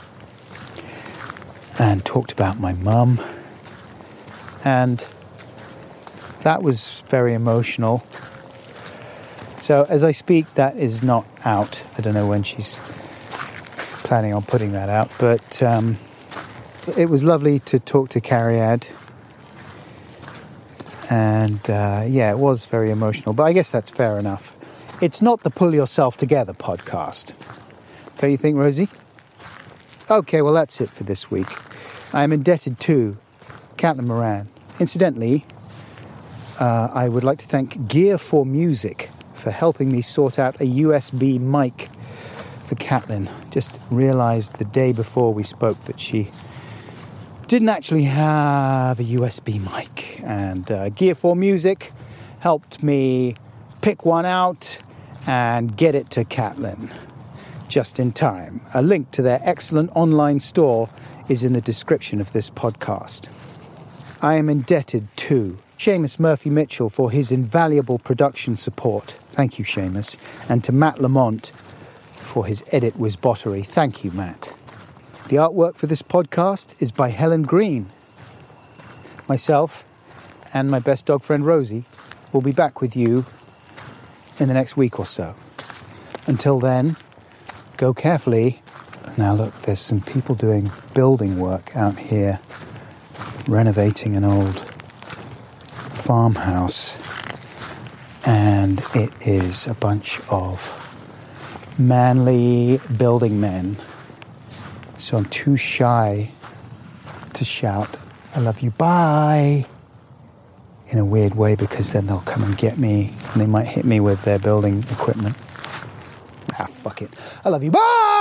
and talked about my mum. And that was very emotional. So as I speak, that is not out. I don't know when she's planning on putting that out, but um, it was lovely to talk to Cariad. And uh, yeah, it was very emotional, but I guess that's fair enough. It's not the Pull Yourself Together podcast. Don't you think, Rosie? Okay, well, that's it for this week. I am indebted to Caitlin Moran. Incidentally, uh, I would like to thank Gear for Music for helping me sort out a U S B mic for Catelyn. Just realised the day before we spoke that she didn't actually have a U S B mic. And uh, Gear four Music helped me pick one out and get it to Catelyn just in time. A link to their excellent online store is in the description of this podcast. I am indebted to Seamus Murphy-Mitchell for his invaluable production support. Thank you, Seamus. And to Matt Lamont for his edit whizbottery. Thank you, Matt. The artwork for this podcast is by Helen Green. Myself and my best dog friend Rosie will be back with you in the next week or so. Until then, go carefully. Now look, there's some people doing building work out here, renovating an old farmhouse, and it is a bunch of manly building men, so I'm too shy to shout, "I love you, bye," in a weird way, because then they'll come and get me and they might hit me with their building equipment. Ah, fuck it. I love you, bye!